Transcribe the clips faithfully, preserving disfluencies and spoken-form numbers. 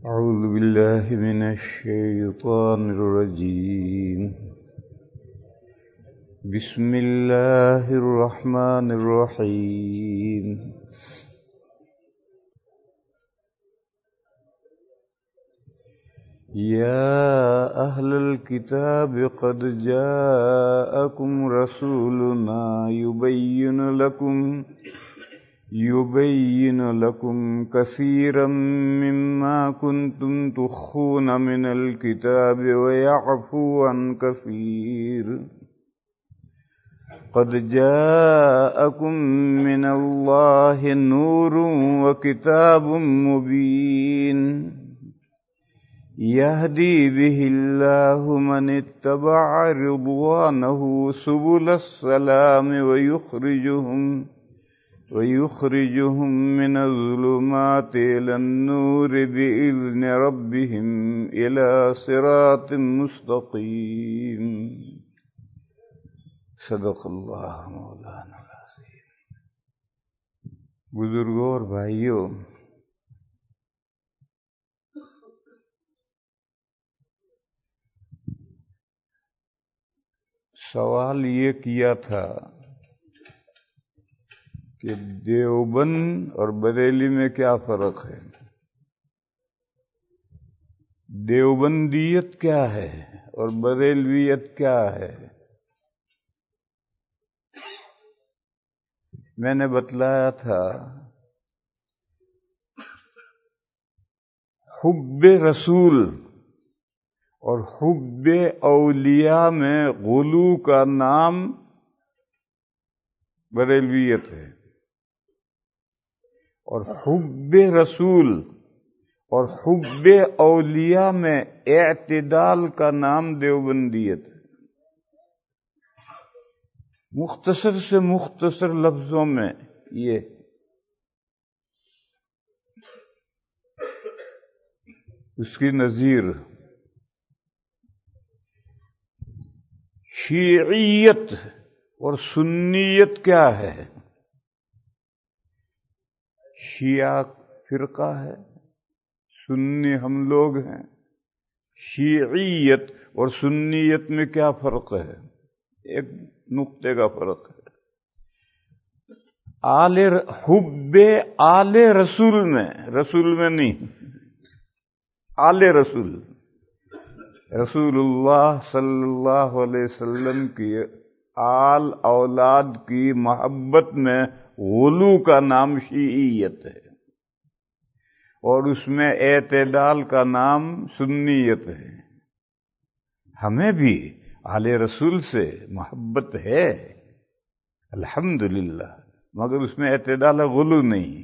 أعوذ بالله من الشيطان الرجيم. بسم الله الرحمن الرحيم. يا أهل الكتاب قد جاءكم رسولنا يبين لكم يبين لكم كثيرا مما كنتم تخفون من الكتاب ويعفو عن كثير. قد جاءكم من الله نور وكتاب مبين يهدي به الله من اتبع رضوانه سبل السلام ويخرجهم ويخرجهم من الظلمات إلى النور بإذن ربهم إلى صراط مستقيم. صدق اللہ مولانا العظیم. بزرگوں اور بھائیوں، سوال یہ کیا تھا کہ دیوبند اور بریلی میں کیا فرق ہے، دیوبندیت کیا ہے اور بریلویت کیا ہے. میں نے بتلایا تھا حب رسول اور حب اولیاء میں غلو کا نام بریلویت ہے، اور حب رسول اور حب اولیاء میں اعتدال کا نام دیوبندیت ہے. مختصر سے مختصر لفظوں میں یہ اس کی نظیر شیعیت اور سنیت کیا ہے. شیعہ فرقہ ہے، سنی ہم لوگ ہیں. شیعیت اور سنیت میں کیا فرق ہے؟ ایک نقطے کا فرق ہے. آل حب آل رسول میں، رسول میں نہیں، آل رسول، رسول اللہ صلی اللہ علیہ وسلم کی آل اولاد کی محبت میں غلو کا نام شیعیت ہے، اور اس میں اعتدال کا نام سنیت ہے. ہمیں بھی آل رسول سے محبت ہے الحمدللہ، مگر اس میں اعتدال غلو نہیں.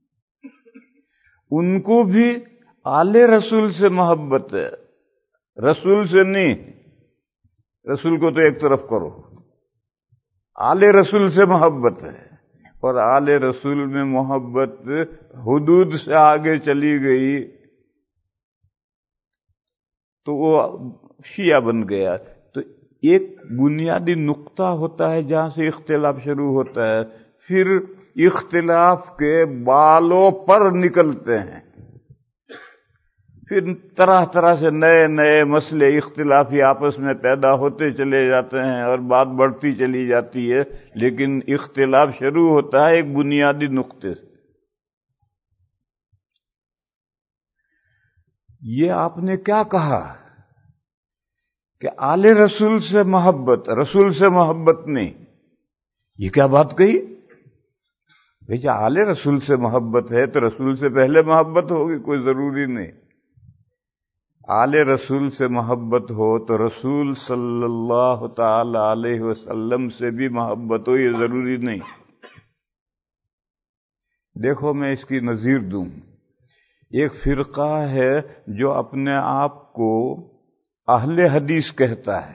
ان کو بھی آل رسول سے محبت ہے، رسول سے نہیں. رسول کو تو ایک طرف کرو، آل رسول سے محبت ہے. اور آل رسول میں محبت حدود سے آگے چلی گئی تو وہ شیعہ بن گیا. تو ایک بنیادی نقطہ ہوتا ہے جہاں سے اختلاف شروع ہوتا ہے، پھر اختلاف کے بالوں پر نکلتے ہیں، پھر طرح طرح سے نئے نئے مسئلے اختلافی آپس میں پیدا ہوتے چلے جاتے ہیں اور بات بڑھتی چلی جاتی ہے. لیکن اختلاف شروع ہوتا ہے ایک بنیادی نقطے سے. یہ آپ نے کیا کہا کہ آل رسول سے محبت، رسول سے محبت نہیں، یہ کیا بات کہی؟ بھئی آل رسول سے محبت ہے تو رسول سے پہلے محبت ہوگی، کوئی ضروری نہیں. آل رسول سے محبت ہو تو رسول صلی اللہ تعالی علیہ وسلم سے بھی محبت ہو، یہ ضروری نہیں. دیکھو میں اس کی نظیر دوں. ایک فرقہ ہے جو اپنے آپ کو اہل حدیث کہتا ہے،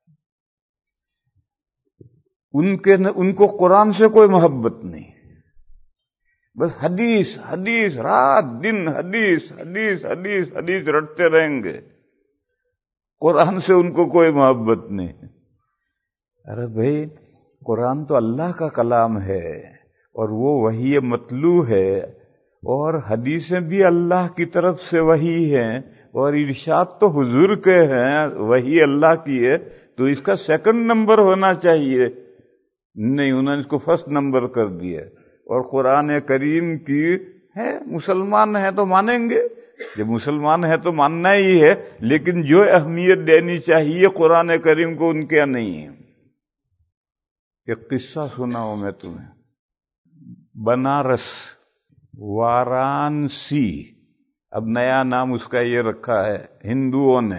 ان کے ان کو قرآن سے کوئی محبت نہیں، بس حدیث حدیث رات دن حدیث حدیث حدیث حدیث رٹتے رہیں گے. قرآن سے ان کو کوئی محبت نہیں. ارے بھائی قرآن تو اللہ کا کلام ہے اور وہ وحی مطلوع ہے، اور حدیثیں بھی اللہ کی طرف سے وحی ہیں اور ارشاد تو حضور کے ہیں، وحی اللہ کی ہے، تو اس کا سیکنڈ نمبر ہونا چاہیے، نہیں انہوں نے اس کو فرسٹ نمبر کر دیا۔ اور قرآن کریم کی ہے، مسلمان ہیں تو مانیں گے، جب مسلمان ہے تو ماننا ہی ہے، لیکن جو اہمیت دینی چاہیے قرآن کریم کو ان کے نہیں ہے۔ ایک قصہ سناؤں میں تمہیں، بنارس، وارانسی، اب نیا نام اس کا یہ رکھا ہے ہندوؤں نے،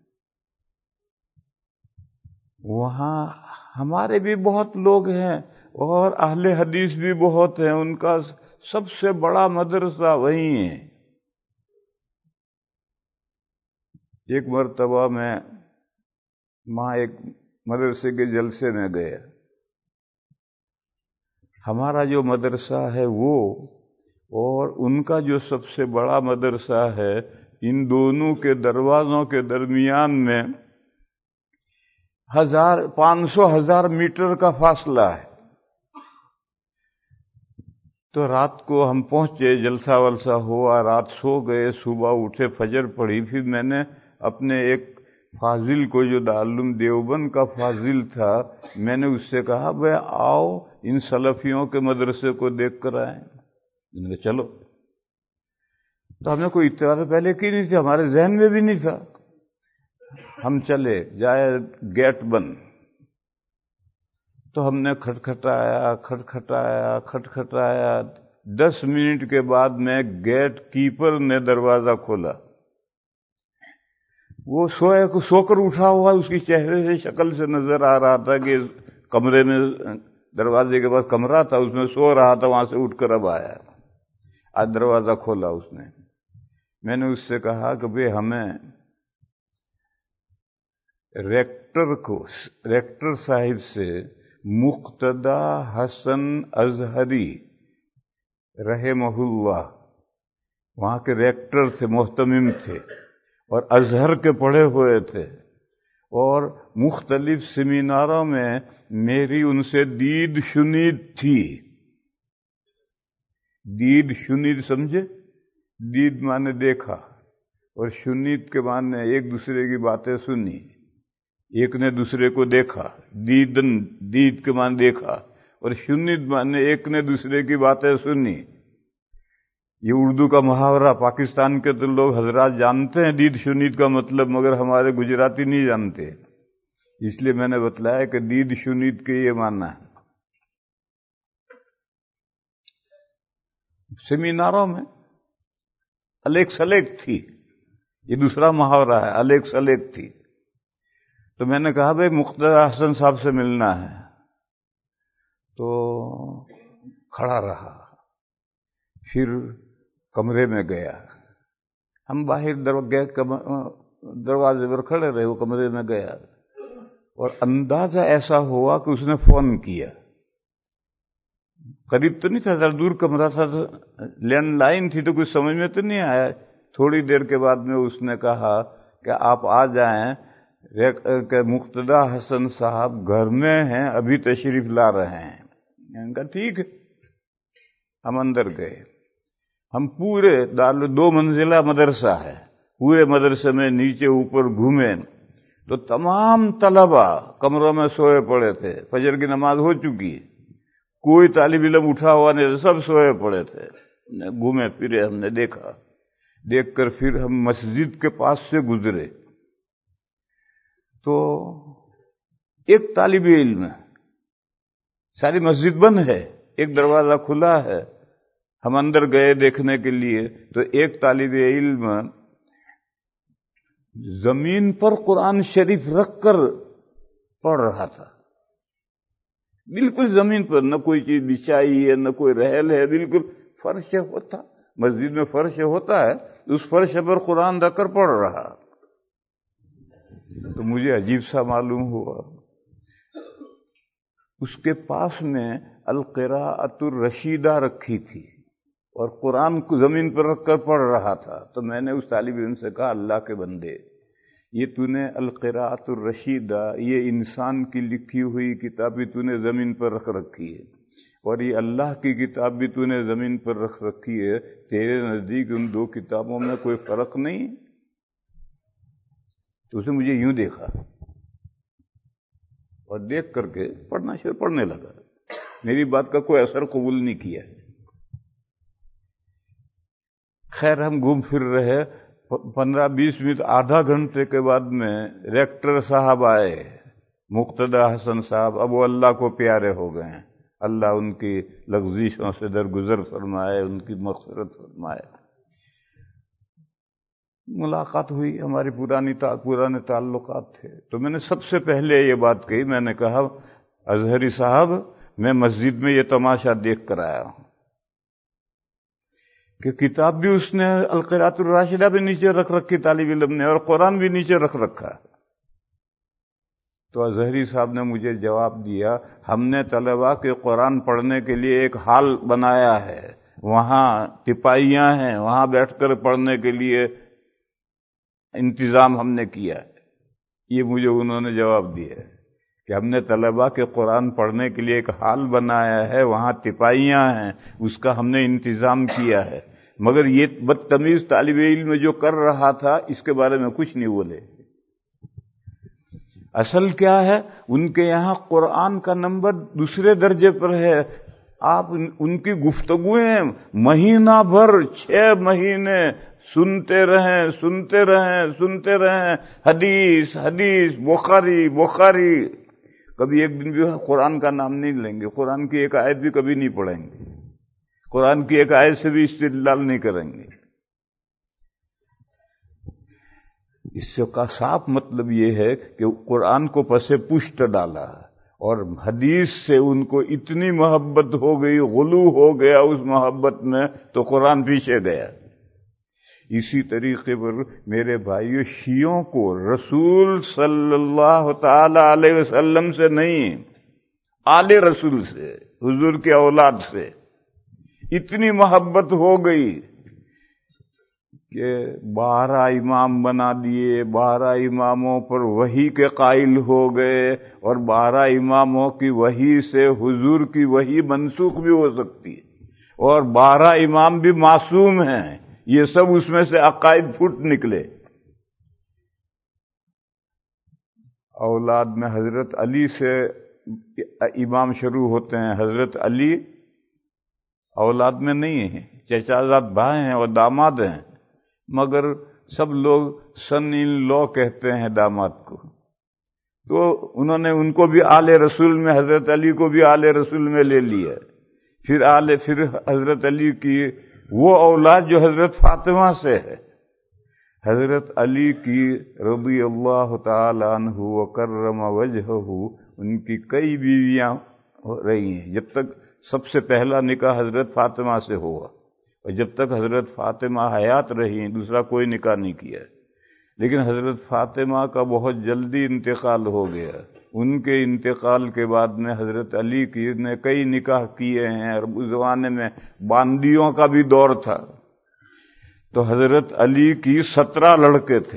وہاں ہمارے بھی بہت لوگ ہیں اور اہل حدیث بھی بہت ہیں، ان کا سب سے بڑا مدرسہ وہیں ہے۔ ایک مرتبہ میں وہاں ایک مدرسے کے جلسے میں گیا، ہمارا جو مدرسہ ہے وہ اور ان کا جو سب سے بڑا مدرسہ ہے، ان دونوں کے دروازوں کے درمیان میں ہزار پانچ سو ہزار میٹر کا فاصلہ ہے۔ تو رات کو ہم پہنچے، جلسہ ولسہ ہوا، رات سو گئے، صبح اٹھے، فجر پڑھی، پھر میں نے اپنے ایک فاضل کو جو دارالعلوم دیوبند کا فاضل تھا، میں نے اس سے کہا بھئی آؤ ان سلفیوں کے مدرسے کو دیکھ کر آئیں، میں نے کہا چلو۔ تو ہمیں کوئی اطلاع تو پہلے کی نہیں تھی، ہمارے ذہن میں بھی نہیں تھا، ہم چلے جائے، گیٹ بند، تو ہم نے کھٹکھٹایا کھٹکھٹایا کھٹکھٹایا دس منٹ کے بعد میں گیٹ کیپر نے دروازہ کھولا، وہ سوئے کو سو کر اٹھا ہوا، اس کی چہرے سے شکل سے نظر آ رہا تھا کہ کمرے میں، دروازے کے پاس کمرہ تھا، اس میں سو رہا تھا، وہاں سے اٹھ کر اب آیا، آج دروازہ کھولا اس نے۔ میں نے اس سے کہا کہ بھئی ہمیں ریکٹر کو، ریکٹر صاحب سے مقتدی حسن اظہری رحمہ اللہ، وہاں کے ریکٹر تھے، محتمم تھے اور ازہر کے پڑھے ہوئے تھے، اور مختلف سیمیناروں میں میری ان سے دید شنید تھی۔ دید شنید سمجھے؟ دید مانے دیکھا اور شنید کے معنی ایک دوسرے کی باتیں سنی، ایک نے دوسرے کو دیکھا، دیدن دید کے معنی دیکھا، اور شنید معنی ایک نے دوسرے کی باتیں سنی۔ یہ اردو کا محاورہ پاکستان کے تو لوگ حضرات جانتے ہیں دید شنید کا مطلب، مگر ہمارے گجراتی نہیں جانتے، اس لیے میں نے بتلایا کہ دید شنید کے یہ معنی ہے۔ سیمیناروں میں الیک سلیک تھی، یہ دوسرا محاورہ ہے، الیک سلیک تھی۔ تو میں نے کہا بھئی مقتدی حسن صاحب سے ملنا ہے، تو کھڑا رہا، پھر کمرے میں گیا، ہم باہر دروازے پر کھڑے رہے، وہ کمرے میں گیا، اور اندازہ ایسا ہوا کہ اس نے فون کیا، قریب تو نہیں تھا، ذرا دور کمرہ تھا، لینڈ لائن تھی تو کچھ سمجھ میں تو نہیں آیا۔ تھوڑی دیر کے بعد میں اس نے کہا کہ آپ آ جائیں کہ مقتدی حسن صاحب گھر میں ہیں، ابھی تشریف لا رہے ہیں۔ میں نے کہا ٹھیک ہے، ہم اندر گئے، ہم پورے دار دو منزلہ مدرسہ ہے، پورے مدرسے میں نیچے اوپر گھومے تو تمام طلبہ کمروں میں سوئے پڑے تھے، فجر کی نماز ہو چکی، کوئی طالب علم اٹھا ہوا نہیں، سب سوئے پڑے تھے۔ گھومے پھرے، ہم نے دیکھا، دیکھ کر پھر ہم مسجد کے پاس سے گزرے تو ایک طالب علم، ساری مسجد بند ہے، ایک دروازہ کھلا ہے، ہم اندر گئے دیکھنے کے لیے تو ایک طالب علم زمین پر قرآن شریف رکھ کر پڑھ رہا تھا، بالکل زمین پر، نہ کوئی چیز بچھائی ہے، نہ کوئی رحل ہے، بالکل فرش ہوتا، مسجد میں فرش ہوتا ہے، اس فرش پر قرآن رکھ کر پڑھ رہا۔ تو مجھے عجیب سا معلوم ہوا، اس کے پاس میں القراءۃ الرشیدہ رکھی تھی اور قرآن کو زمین پر رکھ کر پڑھ رہا تھا۔ تو میں نے اس طالب علم سے کہا اللہ کے بندے، یہ تو نے القراءۃ الرشیدہ، یہ انسان کی لکھی ہوئی کتابی تو نے زمین پر رکھ رکھی ہے، اور یہ اللہ کی کتاب بھی تو نے زمین پر رکھ رکھی ہے، تیرے نزدیک ان دو کتابوں میں کوئی فرق نہیں؟ تو اسے مجھے یوں دیکھا اور دیکھ کر کے پڑھنا شروع پڑھنے لگا، میری بات کا کوئی اثر قبول نہیں کیا۔ خیر ہم گھوم پھر رہے، پندرہ بیس منٹ آدھا گھنٹے کے بعد میں ریکٹر صاحب آئے، مقتدی حسن صاحب، اب وہ اللہ کو پیارے ہو گئے ہیں، اللہ ان کی لغزشوں سے درگزر فرمائے، ان کی مغفرت فرمائے۔ ملاقات ہوئی، ہماری پرانی تا پرانے تعلقات تھے، تو میں نے سب سے پہلے یہ بات کہی، میں نے کہا اظہری صاحب میں مسجد میں یہ تماشا دیکھ کر آیا ہوں کہ کتاب بھی اس نے القراءۃ الراشدہ بھی نیچے رکھ رکھی طالب علم نے، اور قرآن بھی نیچے رکھ رکھا۔ تو اظہری صاحب نے مجھے جواب دیا، ہم نے طلباء کے قرآن پڑھنے کے لیے ایک ہال بنایا ہے، وہاں تپائیاں ہیں، وہاں بیٹھ کر پڑھنے کے لیے انتظام ہم نے کیا ہے۔ یہ مجھے انہوں نے جواب دیا ہے کہ ہم نے طلباء کے قرآن پڑھنے کے لیے ایک ہال بنایا ہے، وہاں تپائیاں ہیں، اس کا ہم نے انتظام کیا ہے، مگر یہ بدتمیز طالب علم جو کر رہا تھا اس کے بارے میں کچھ نہیں بولے۔ اصل کیا ہے، ان کے یہاں قرآن کا نمبر دوسرے درجے پر ہے، آپ ان کی گفتگویں مہینہ بھر، چھ مہینے سنتے رہیں سنتے رہیں سنتے رہیں، حدیث حدیث بخاری بخاری، کبھی ایک دن بھی قرآن کا نام نہیں لیں گے، قرآن کی ایک آیت بھی کبھی نہیں پڑھیں گے، قرآن کی ایک آیت سے بھی استدلال نہیں کریں گے۔ اس سے کا صاف مطلب یہ ہے کہ قرآن کو پس پشت ڈالا، اور حدیث سے ان کو اتنی محبت ہو گئی، غلو ہو گیا اس محبت میں، تو قرآن پیچھے گیا۔ اسی طریقے پر میرے بھائیو، شیعوں کو رسول صلی اللہ تعالی علیہ وسلم سے نہیں، آل رسول سے، حضور کے اولاد سے اتنی محبت ہو گئی کہ بارہ امام بنا دیے، بارہ اماموں پر وحی کے قائل ہو گئے، اور بارہ اماموں کی وحی سے حضور کی وحی منسوخ بھی ہو سکتی ہے، اور بارہ امام بھی معصوم ہیں، یہ سب اس میں سے عقائد پھوٹ نکلے۔ اولاد میں حضرت علی سے امام شروع ہوتے ہیں، حضرت علی اولاد میں نہیں ہیں، چچازاد بھائی ہیں اور داماد ہیں، مگر سب لوگ سن ان لو کہتے ہیں داماد کو، تو انہوں نے ان کو بھی آل رسول میں، حضرت علی کو بھی آل رسول میں لے لیا۔ پھر آل پھر حضرت علی کی وہ اولاد جو حضرت فاطمہ سے ہے، حضرت علی کی رضی اللہ تعالی عنہ وکرم وجہہ، ان کی کئی بیویاں رہی ہیں، جب تک سب سے پہلا نکاح حضرت فاطمہ سے ہوا، اور جب تک حضرت فاطمہ حیات رہی دوسرا کوئی نکاح نہیں کیا، لیکن حضرت فاطمہ کا بہت جلدی انتقال ہو گیا۔ ان کے انتقال کے بعد میں حضرت علی کی نے کئی نکاح کیے ہیں، اور اس زمانے میں باندیوں کا بھی دور تھا، تو حضرت علی کی سترہ لڑکے تھے۔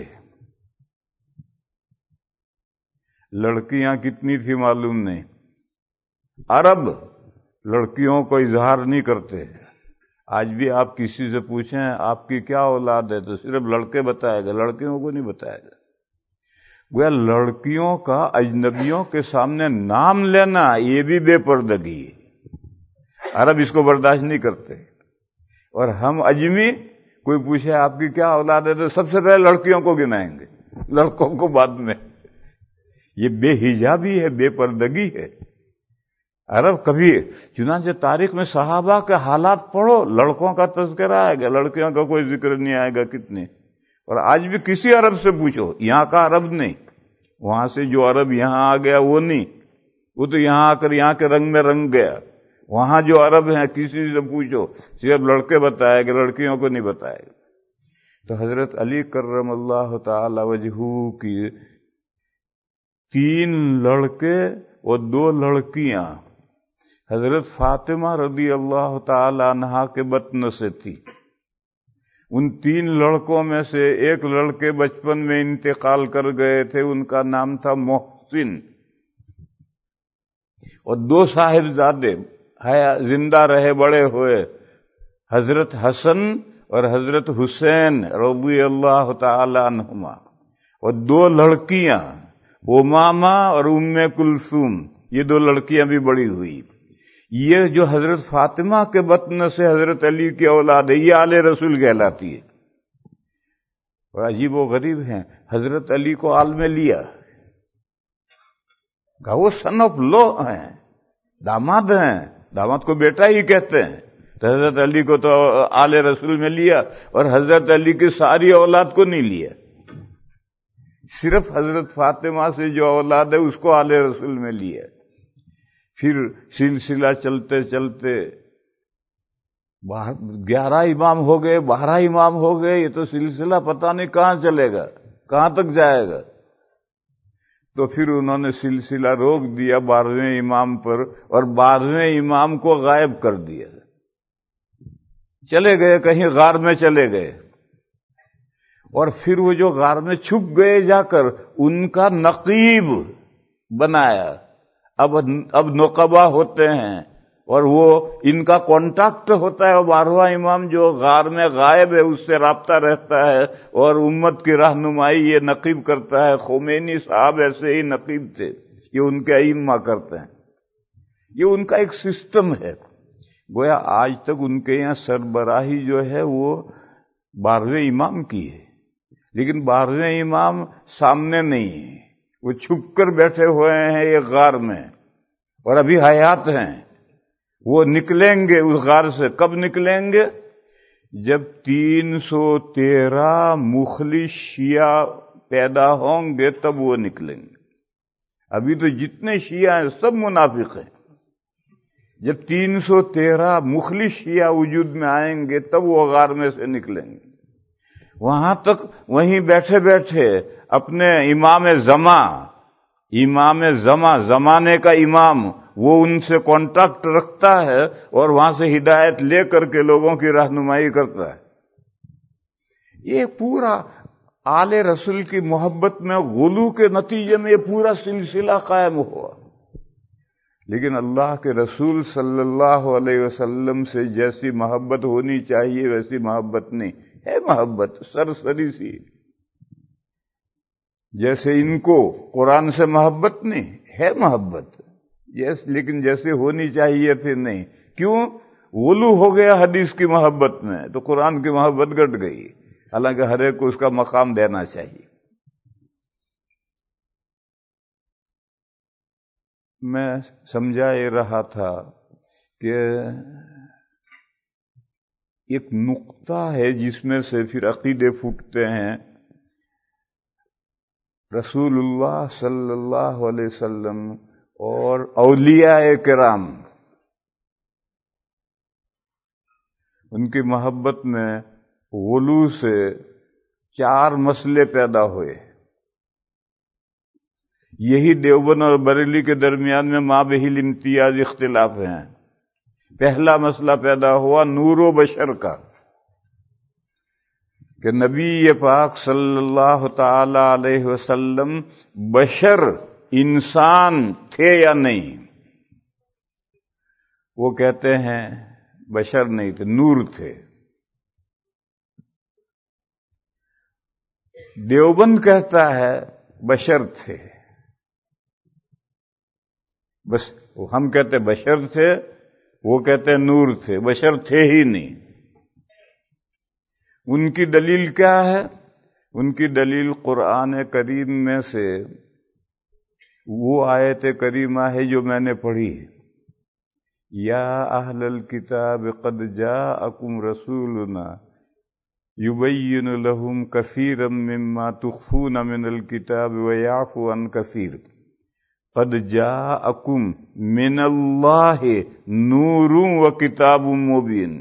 لڑکیاں کتنی تھی معلوم نہیں، عرب لڑکیوں کو اظہار نہیں کرتے۔ آج بھی آپ کسی سے پوچھیں آپ کی کیا اولاد ہے تو صرف لڑکے بتائے گا، لڑکیوں کو نہیں بتائے گا۔ گویا لڑکیوں کا اجنبیوں کے سامنے نام لینا یہ بھی بے پردگی ہے، عرب اس کو برداشت نہیں کرتے۔ اور ہم اجمی کوئی پوچھے آپ کی کیا اولاد ہے تو سب سے پہلے لڑکیوں کو گنائیں گے، لڑکوں کو بعد میں۔ یہ بے حجابی ہے، بے پردگی ہے۔ عرب کبھی، چنانچہ تاریخ میں صحابہ کے حالات پڑھو، لڑکوں کا تذکرہ آئے گا، لڑکیوں کا کوئی ذکر نہیں آئے گا کتنے۔ اور آج بھی کسی عرب سے پوچھو، یہاں کا عرب نہیں، وہاں سے جو عرب یہاں آ گیا وہ نہیں، وہ تو یہاں آ کر یہاں کے رنگ میں رنگ گیا۔ وہاں جو عرب ہیں کسی سے پوچھو صرف لڑکے بتائے گا، لڑکیوں کو نہیں بتائے گا۔ تو حضرت علی کرم اللہ تعالی وجہہ کی تین لڑکے اور دو لڑکیاں حضرت فاطمہ رضی اللہ تعالی عنہا کے بطن سے تھی۔ ان تین لڑکوں میں سے ایک لڑکے بچپن میں انتقال کر گئے تھے، ان کا نام تھا محسن، اور دو صاحبزادے زندہ رہے بڑے ہوئے حضرت حسن اور حضرت حسین رضی اللہ تعالی عنہما، اور دو لڑکیاں امامہ اور ام کلثوم، یہ دو لڑکیاں بھی بڑی ہوئی۔ یہ جو حضرت فاطمہ کے بطن سے حضرت علی کی اولاد ہے، یہ آل رسول کہلاتی ہے۔ اور عجیب و غریب ہیں، حضرت علی کو آل میں لیا، کہا وہ سن آف لو ہیں، داماد ہیں، داماد کو بیٹا ہی کہتے ہیں، تو حضرت علی کو تو آل رسول میں لیا، اور حضرت علی کی ساری اولاد کو نہیں لیا، صرف حضرت فاطمہ سے جو اولاد ہے اس کو آل رسول میں لیا۔ پھر سلسلہ چلتے چلتے گیارہ امام ہو گئے، بارہ امام ہو گئے، یہ تو سلسلہ پتہ نہیں کہاں چلے گا، کہاں تک جائے گا۔ تو پھر انہوں نے سلسلہ روک دیا بارہویں امام پر، اور بارہویں امام کو غائب کر دیا، چلے گئے کہیں غار میں چلے گئے، اور پھر وہ جو غار میں چھپ گئے جا کر ان کا نقیب بنایا۔ اب اب نقبہ ہوتے ہیں اور وہ ان کا کانٹیکٹ ہوتا ہے، بارہواں امام جو غار میں غائب ہے اس سے رابطہ رہتا ہے اور امت کی رہنمائی یہ نقیب کرتا ہے۔ خمینی صاحب ایسے ہی نقیب تھے، یہ ان کے ائمہ کرتے ہیں، یہ ان کا ایک سسٹم ہے۔ گویا آج تک ان کے یہاں سربراہی جو ہے وہ بارہویں امام کی ہے، لیکن بارہویں امام سامنے نہیں ہے، وہ چھپ کر بیٹھے ہوئے ہیں ایک غار میں، اور ابھی حیات ہیں۔ وہ نکلیں گے اس غار سے، کب نکلیں گے؟ جب تین سو تیرہ مخلص شیعہ پیدا ہوں گے تب وہ نکلیں گے۔ ابھی تو جتنے شیعہ ہیں سب منافق ہیں، جب تین سو تیرہ مخلص شیعہ وجود میں آئیں گے تب وہ غار میں سے نکلیں گے۔ وہاں تک وہیں بیٹھے بیٹھے اپنے امام زمان، امام زمان زمانے کا امام، وہ ان سے کانٹیکٹ رکھتا ہے اور وہاں سے ہدایت لے کر کے لوگوں کی رہنمائی کرتا ہے۔ یہ پورا آل رسول کی محبت میں غلو کے نتیجے میں یہ پورا سلسلہ قائم ہوا۔ لیکن اللہ کے رسول صلی اللہ علیہ وسلم سے جیسی محبت ہونی چاہیے ویسی محبت نہیں ہے، محبت سرسری سی، جیسے ان کو قرآن سے محبت نہیں ہے، محبت یس، لیکن جیسے ہونی چاہیے تھی نہیں۔ کیوں؟ غلو ہو گیا حدیث کی محبت میں تو قرآن کی محبت گٹ گئی، حالانکہ ہر ایک کو اس کا مقام دینا چاہیے۔ میں سمجھا یہ رہا تھا کہ ایک نقطہ ہے جس میں سے پھر عقیدے پھوٹتے ہیں۔ رسول اللہ صلی اللہ علیہ وسلم اور اولیاء کرام، ان کی محبت میں غلو سے چار مسئلے پیدا ہوئے۔ یہی دیوبند اور بریلی کے درمیان میں مابہ الامتیاز اختلاف ہیں۔ پہلا مسئلہ پیدا ہوا نور و بشر کا، کہ نبی پاک صلی اللہ تعالی علیہ وسلم بشر انسان تھے یا نہیں؟ وہ کہتے ہیں بشر نہیں تھے، نور تھے۔ دیوبند کہتا ہے بشر تھے، بس ہم کہتے بشر تھے، وہ کہتے نور تھے، بشر تھے ہی نہیں۔ ان کی دلیل کیا ہے؟ ان کی دلیل قرآن کریم میں سے وہ آیت کریمہ ہے جو میں نے پڑھی، یا اہل الکتاب قد جاءکم رسولنا یبین لہم کثیرا مما تخفون من الکتاب ویعفو عن کثیر قد جاءکم من اللہ نور و کتاب مبین۔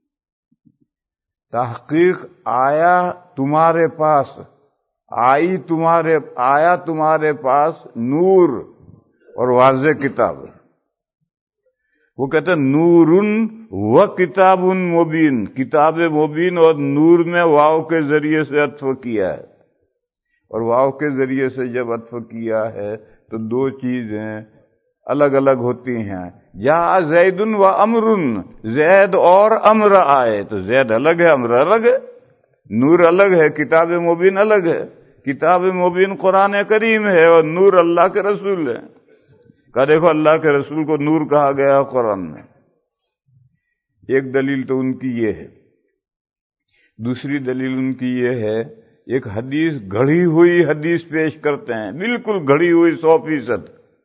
تحقیق آیا تمہارے پاس، آئی تمہارے آیا تمہارے پاس نور اور واضح کتاب۔ وہ کہتے ہیں نور و کتاب مبین، کتاب مبین، اور نور میں واو کے ذریعے سے عطف کیا ہے، اور واو کے ذریعے سے جب عطف کیا ہے تو دو چیزیں الگ الگ ہوتی ہیں۔ جا زیدن و امرن، زید اور امر آئے تو زید الگ ہے، امر الگ ہے، نور الگ ہے، کتاب مبین الگ ہے۔ کتاب مبین قرآن کریم ہے اور نور اللہ کے رسول ہے۔ کہ دیکھو اللہ کے رسول کو نور کہا گیا قرآن میں۔ ایک دلیل تو ان کی یہ ہے۔ دوسری دلیل ان کی یہ ہے، ایک حدیث گھڑی ہوئی حدیث پیش کرتے ہیں، بالکل گھڑی ہوئی سو فیصد۔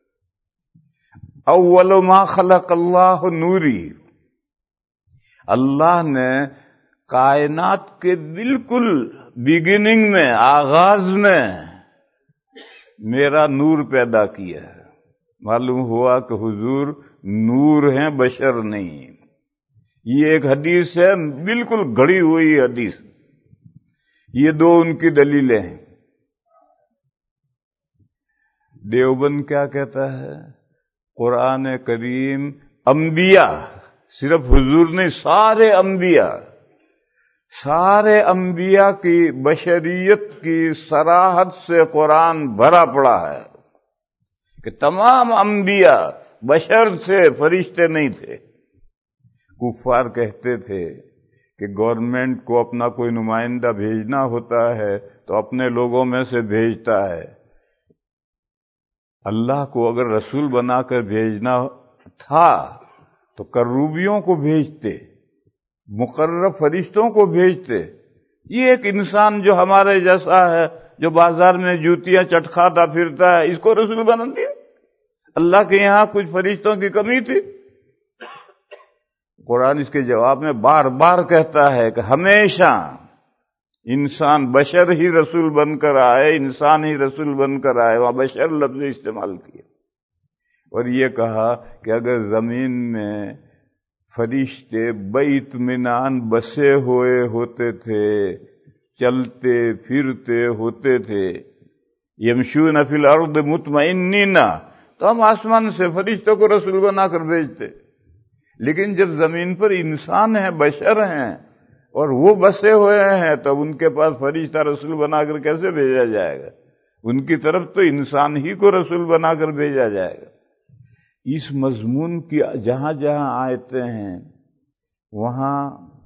اول ما خلق اللہ نوری، اللہ نے کائنات کے بالکل بگننگ میں، آغاز میں میرا نور پیدا کیا ہے۔ معلوم ہوا کہ حضور نور ہیں، بشر نہیں۔ یہ ایک حدیث ہے، بالکل گھڑی ہوئی حدیث۔ یہ دو ان کی دلیلیں ہیں۔ دیوبند کیا کہتا ہے؟ قرآن کریم انبیاء، صرف حضور نہیں، سارے انبیاء، سارے انبیاء کی بشریت کی صراحت سے قرآن بھرا پڑا ہے کہ تمام انبیاء بشر تھے، فرشتے نہیں تھے۔ کفار کہتے تھے کہ گورنمنٹ کو اپنا کوئی نمائندہ بھیجنا ہوتا ہے تو اپنے لوگوں میں سے بھیجتا ہے، اللہ کو اگر رسول بنا کر بھیجنا تھا تو کروبیوں کو بھیجتے، مقرب فرشتوں کو بھیجتے۔ یہ ایک انسان جو ہمارے جیسا ہے، جو بازار میں جوتیاں چٹکھاتا پھرتا ہے، اس کو رسول بنا دیا؟ اللہ کے یہاں کچھ فرشتوں کی کمی تھی؟ قرآن اس کے جواب میں بار بار کہتا ہے کہ ہمیشہ انسان بشر ہی رسول بن کر آئے، انسان ہی رسول بن کر آئے، وہاں بشر لفظ استعمال کیا۔ اور یہ کہا کہ اگر زمین میں فرشتے باطمینان بسے ہوئے ہوتے تھے، چلتے پھرتے ہوتے تھے، یمشون فی الارض مطمئنین، تو ہم آسمان سے فرشتوں کو رسول بنا کر بھیجتے۔ لیکن جب زمین پر انسان ہیں، بشر ہیں، اور وہ بسے ہوئے ہیں، تب ان کے پاس فرشتہ رسول بنا کر کیسے بھیجا جائے گا؟ ان کی طرف تو انسان ہی کو رسول بنا کر بھیجا جائے گا۔ اس مضمون کی جہاں جہاں آیتیں ہیں وہاں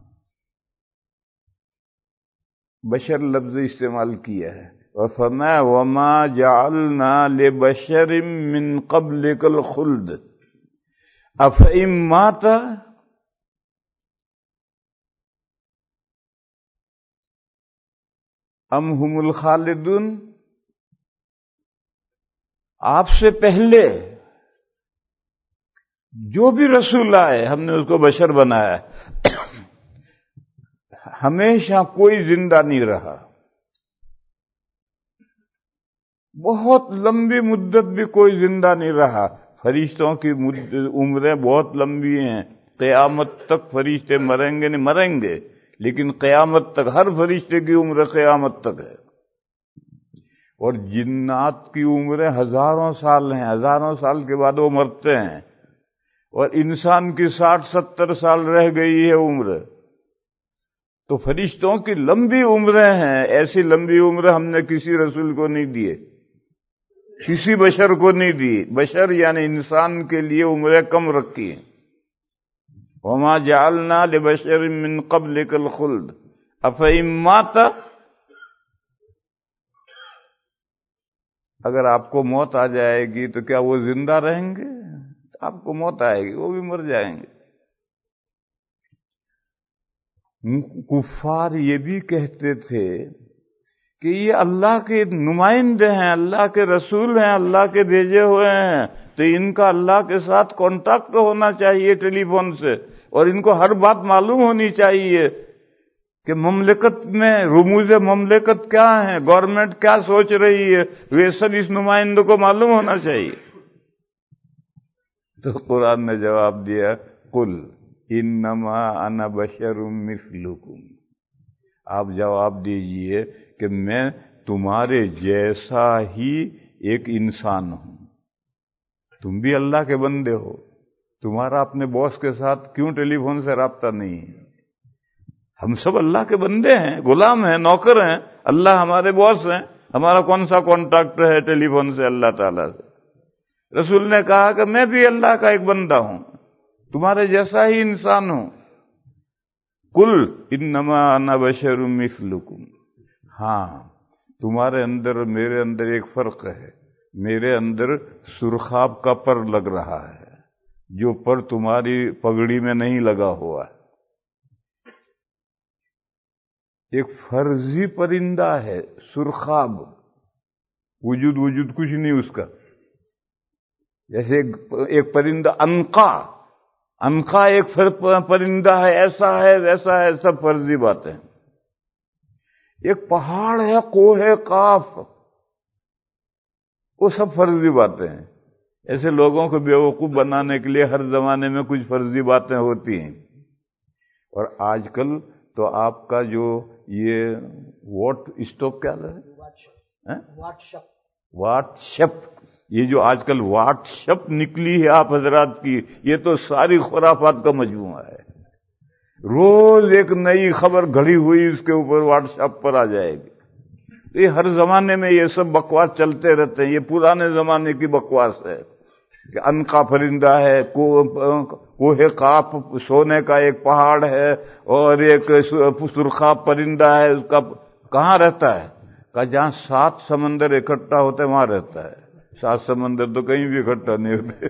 بشر لفظ استعمال کیا ہے۔ وَفَمَا وَمَا جَعَلْنَا لِبَشَرٍ مِّن قَبْلِكَ الْخُلْدَ أَفَإِن مَّاتَ أَمْ هُمُ الْخَالِدُونَ، آپ سے پہلے جو بھی رسول آئے ہم نے اس کو بشر بنایا، ہمیشہ کوئی زندہ نہیں رہا، بہت لمبی مدت بھی کوئی زندہ نہیں رہا۔ فرشتوں کی عمریں بہت لمبی ہیں، قیامت تک فرشتے مریں گے نہیں، مریں گے، لیکن قیامت تک ہر فرشتے کی عمر قیامت تک ہے۔ اور جنات کی عمریں ہزاروں سال ہیں، ہزاروں سال کے بعد وہ مرتے ہیں، اور انسان کی ساٹھ ستر سال رہ گئی ہے عمر۔ تو فرشتوں کی لمبی عمریں ہیں، ایسی لمبی عمر ہم نے کسی رسول کو نہیں دیے، کسی بشر کو نہیں دی۔ بشر یعنی انسان کے لیے عمریں کم رکھی ہیں۔ وما جعلنا لبشر من قبلک الخلد افإن مات، اگر آپ کو موت آ جائے گی تو کیا وہ زندہ رہیں گے؟ آپ کو موت آئے گی، وہ بھی مر جائیں گے۔ کفار یہ بھی کہتے تھے کہ یہ اللہ کے نمائندے ہیں، اللہ کے رسول ہیں، اللہ کے بھیجے ہوئے ہیں، تو ان کا اللہ کے ساتھ کانٹیکٹ ہونا چاہیے ٹیلی فون سے، اور ان کو ہر بات معلوم ہونی چاہیے کہ مملکت میں رموز مملکت کیا ہیں، گورنمنٹ کیا سوچ رہی ہے، یہ سب اس نمائندوں کو معلوم ہونا چاہیے۔ تو قرآن نے جواب دیا، قل انما انا بشر مثلکم، آپ جواب دیجئے کہ میں تمہارے جیسا ہی ایک انسان ہوں۔ تم بھی اللہ کے بندے ہو، تمہارا اپنے باس کے ساتھ کیوں ٹیلی فون سے رابطہ نہیں ہے؟ ہم سب اللہ کے بندے ہیں، غلام ہیں، نوکر ہیں، اللہ ہمارے باس ہیں، ہمارا کون سا کانٹیکٹ ہے ٹیلی فون سے اللہ تعالیٰ سے؟ رسول نے کہا کہ میں بھی اللہ کا ایک بندہ ہوں، तुम्हारे जैसा ही इंसान हूं। कुल इन्नमा अना बशरुम मिस्लुकुम, हाँ तुम्हारे अंदर और मेरे अंदर एक फर्क है। मेरे अंदर सुरखाब का पर लग रहा है, जो पर तुम्हारी पगड़ी में नहीं लगा हुआ है। एक फर्जी परिंदा है सुरखाब, वजूद वजूद कुछ नहीं उसका। जैसे एक, एक परिंदा अनका, अनका एक परिंदा है, ऐसा है वैसा है, सब फर्जी बातें। एक पहाड़ है कोहे काफ, वो सब फर्जी बातें हैं। ऐसे लोगों को बेवकूफ बनाने के लिए हर जमाने में कुछ फर्जी बातें होती हैं। और आजकल तो आपका जो ये व्हाट स्टॉप क्या है, व्हाट्सएप, व्हाट्सएप, ये जो आजकल व्हाट्सएप निकली है आप हजरात की, ये तो सारी खुराफात का मजमूआ है। रोज एक नई खबर घड़ी हुई उसके ऊपर व्हाट्सएप पर आ जाएगी। तो ये हर जमाने में ये सब बकवास चलते रहते हैं। ये पुराने जमाने की बकवास है कि अनका परिंदा है, को, कोहे काफ सोने का एक पहाड़ है, और एक सुरखा परिंदा है, उसका कहाँ रहता है? का जहाँ सात समंदर इकट्ठा होते वहां रहता है। सात समंदर तो कहीं भी इकट्ठा नहीं होते।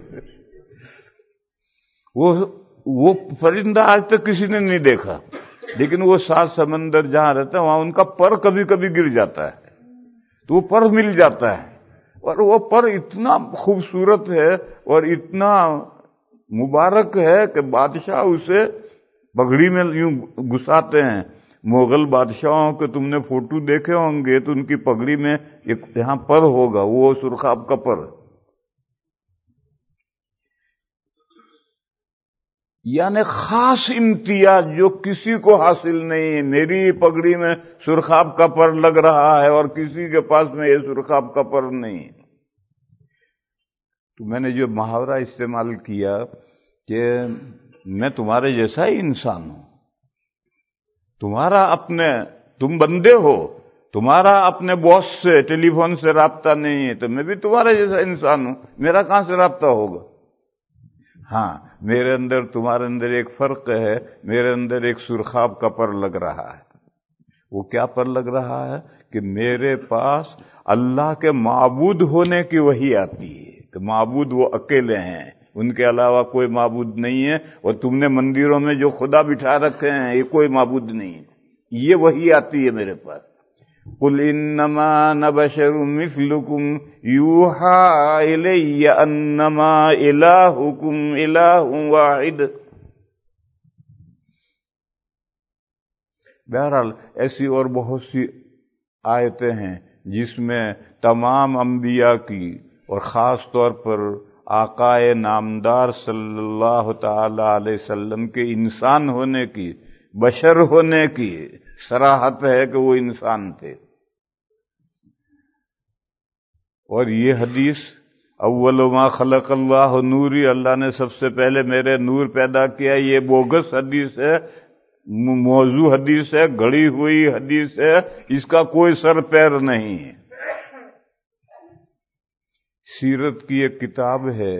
वो वो परिंदा आज तक किसी ने नहीं देखा, लेकिन वो सात समंदर जहां रहता है वहां उनका पर कभी कभी गिर जाता है, तो वो पर मिल जाता है। और वो पर इतना खूबसूरत है और इतना मुबारक है कि बादशाह उसे पगड़ी में यूं घुसाते हैं। मुगल बादशाहों के तुमने फोटो देखे होंगे तो उनकी पगड़ी में एक यहां पर होगा, वो सुरखाब का पर, यानी खास इम्तियाज जो किसी को हासिल नहीं है। मेरी पगड़ी में सुरखाब का पर लग रहा है और किसी के पास में ये सुरखाब का पर नहीं है। तो मैंने जो मुहावरा इस्तेमाल किया कि मैं तुम्हारे जैसा ही इंसान हूं, तुम्हारा अपने, तुम बंदे हो, तुम्हारा अपने बॉस से टेलीफोन से राब्ता नहीं है, तो मैं भी तुम्हारे जैसा इंसान हूं, मेरा कहां से राब्ता होगा? हाँ, मेरे अंदर तुम्हारे अंदर एक फर्क है, मेरे अंदर एक सुरखाब का पर लग रहा है। वो क्या पर लग रहा है कि मेरे पास अल्लाह के माबूद होने की वही आती है कि माबूद वो अकेले हैं, उनके अलावा कोई माबूद नहीं है। और तुमने मंदिरों में जो खुदा बिठा रखे हैं ये कोई माबूद नहीं है, ये वही आती है मेरे पास। कुल इन्नमा अना बशरुम मिस्लुकुम यूहा इलैया अन्नमा इलाहुकुम इलाहुन वाहिद। बहरहाल ऐसी और बहुत सी आयतें हैं जिसमें तमाम अंबिया की और खास तौर पर आकाए नामदार सल्लल्लाहु ताला अलैहि वसल्लम के इंसान होने की, बशर होने की सराहत है कि वो इंसान थे। और ये हदीस अव्वल मा खलक़ल्लाहु नूरी, अल्लाह ने सबसे पहले मेरे नूर पैदा किया, ये बोगस हदीस है, मौजू हदीस है, गढ़ी हुई हदीस है, इसका कोई सर पैर नहीं है। सीरत की एक किताब है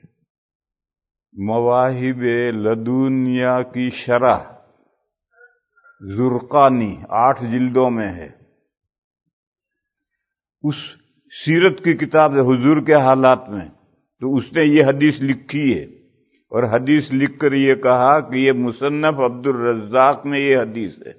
मवाहिबे लदुनिया की शरह, जुर्कानी, आठ जिल्दों में है। उस सीरत की किताब है हुजूर के हालात में, तो उसने ये हदीस लिखी है और हदीस लिखकर ये कहा कि ये मुसन्नफ अब्दुल रज़्ज़ाक में ये हदीस है।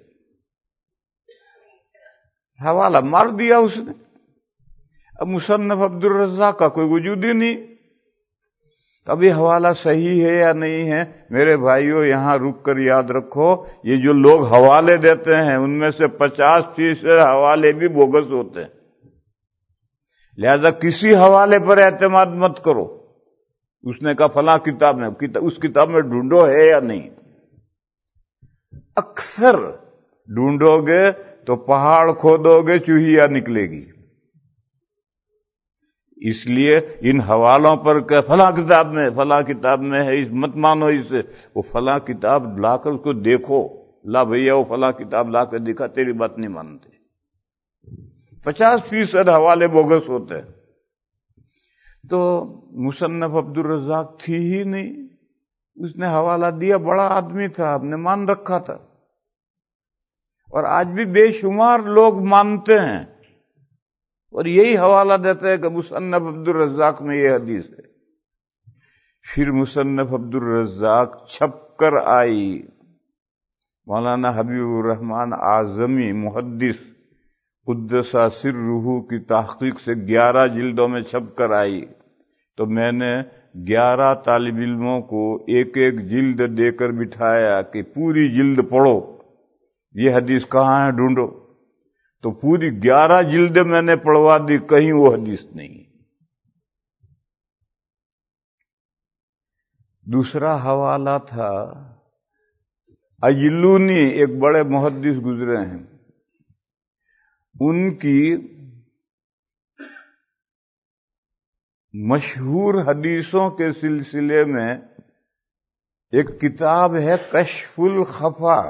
हवाला मार दिया उसने। अब मुसन्नफ अब्दुल रज़्ज़ाक का कोई वजूद ही नहीं। कभी हवाला सही है या नहीं है, मेरे भाइयों यहां रुक कर याद रखो, ये जो लोग हवाले देते हैं उनमें से पचास फीसद हवाले भी बोगस होते हैं। लिहाजा किसी हवाले पर एतमाद मत करो। उसने कहा फला किताब में, किताब, उस किताब में ढूंढो है या नहीं। अक्सर ढूंढोगे तो पहाड़ खोदोगे चूहिया निकलेगी। इसलिए इन हवालों पर के फला किताब में, फला किताब में है, इस मत मानो इसे। वो फला किताब लाकर उसको देखो, ला भैया वो फला किताब लाकर दिखा, तेरी बात नहीं मानते। पचास फीसद हवाले बोगस होते हैं। तो मुसन्नफ अब्दुल रज़्ज़ाक थी ही नहीं, اس نے حوالہ دیا، بڑا آدمی تھا، ہم نے مان رکھا تھا، اور آج بھی بے شمار لوگ مانتے ہیں اور یہی حوالہ دیتے ہیں کہ مصنف عبد الرزاق میں یہ حدیث ہے۔ پھر مصنف عبد الرزاق چھپ کر آئی، مولانا حبیب الرحمن اعظمی محدث قدس سرہ کی تحقیق سے گیارہ جلدوں میں چھپ کر آئی، تو میں نے گیارہ طالب علموں کو ایک ایک جلد دے کر بٹھایا کہ پوری جلد پڑھو، یہ حدیث کہاں ہے ڈھونڈو، تو پوری گیارہ جلد میں نے پڑھوا دی، کہیں وہ حدیث نہیں۔ دوسرا حوالہ تھا اجلونی، ایک بڑے محدث گزرے ہیں، ان کی مشہور حدیثوں کے سلسلے میں ایک کتاب ہے کشف الخفا،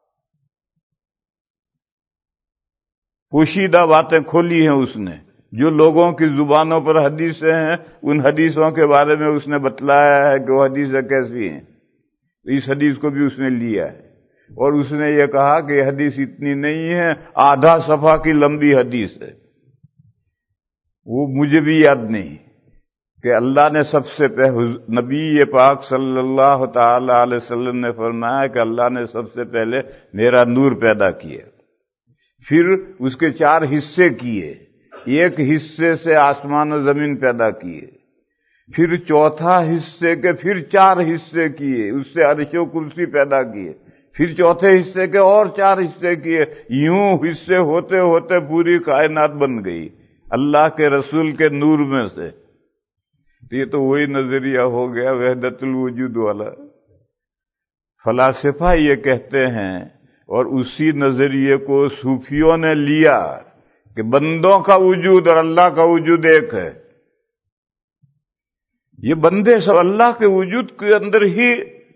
پوشیدہ باتیں کھولی ہیں اس نے، جو لوگوں کی زبانوں پر حدیثیں ہیں ان حدیثوں کے بارے میں اس نے بتلایا ہے کہ وہ حدیثیں کیسی ہیں۔ اس حدیث کو بھی اس نے لیا ہے اور اس نے یہ کہا کہ یہ حدیث اتنی نہیں ہے، آدھا صفحہ کی لمبی حدیث ہے۔ وہ مجھے بھی یاد نہیں کہ اللہ نے سب سے پہلے، نبی پاک صلی اللہ تعالی علیہ وسلم نے فرمایا کہ اللہ نے سب سے پہلے میرا نور پیدا کیا، پھر اس کے چار حصے کیے، ایک حصے سے آسمان و زمین پیدا کیے، پھر چوتھا حصے کے پھر چار حصے کیے، اس سے عرش و کرسی پیدا کیے، پھر چوتھے حصے کے اور چار حصے کیے، یوں حصے ہوتے ہوتے پوری کائنات بن گئی اللہ کے رسول کے نور میں سے۔ یہ تو وہی نظریہ ہو گیا وحدت الوجود والا۔ فلاسفہ یہ کہتے ہیں، اور اسی نظریے کو صوفیوں نے لیا کہ بندوں کا وجود اور اللہ کا وجود ایک ہے۔ یہ بندے سب اللہ کے وجود کے اندر ہی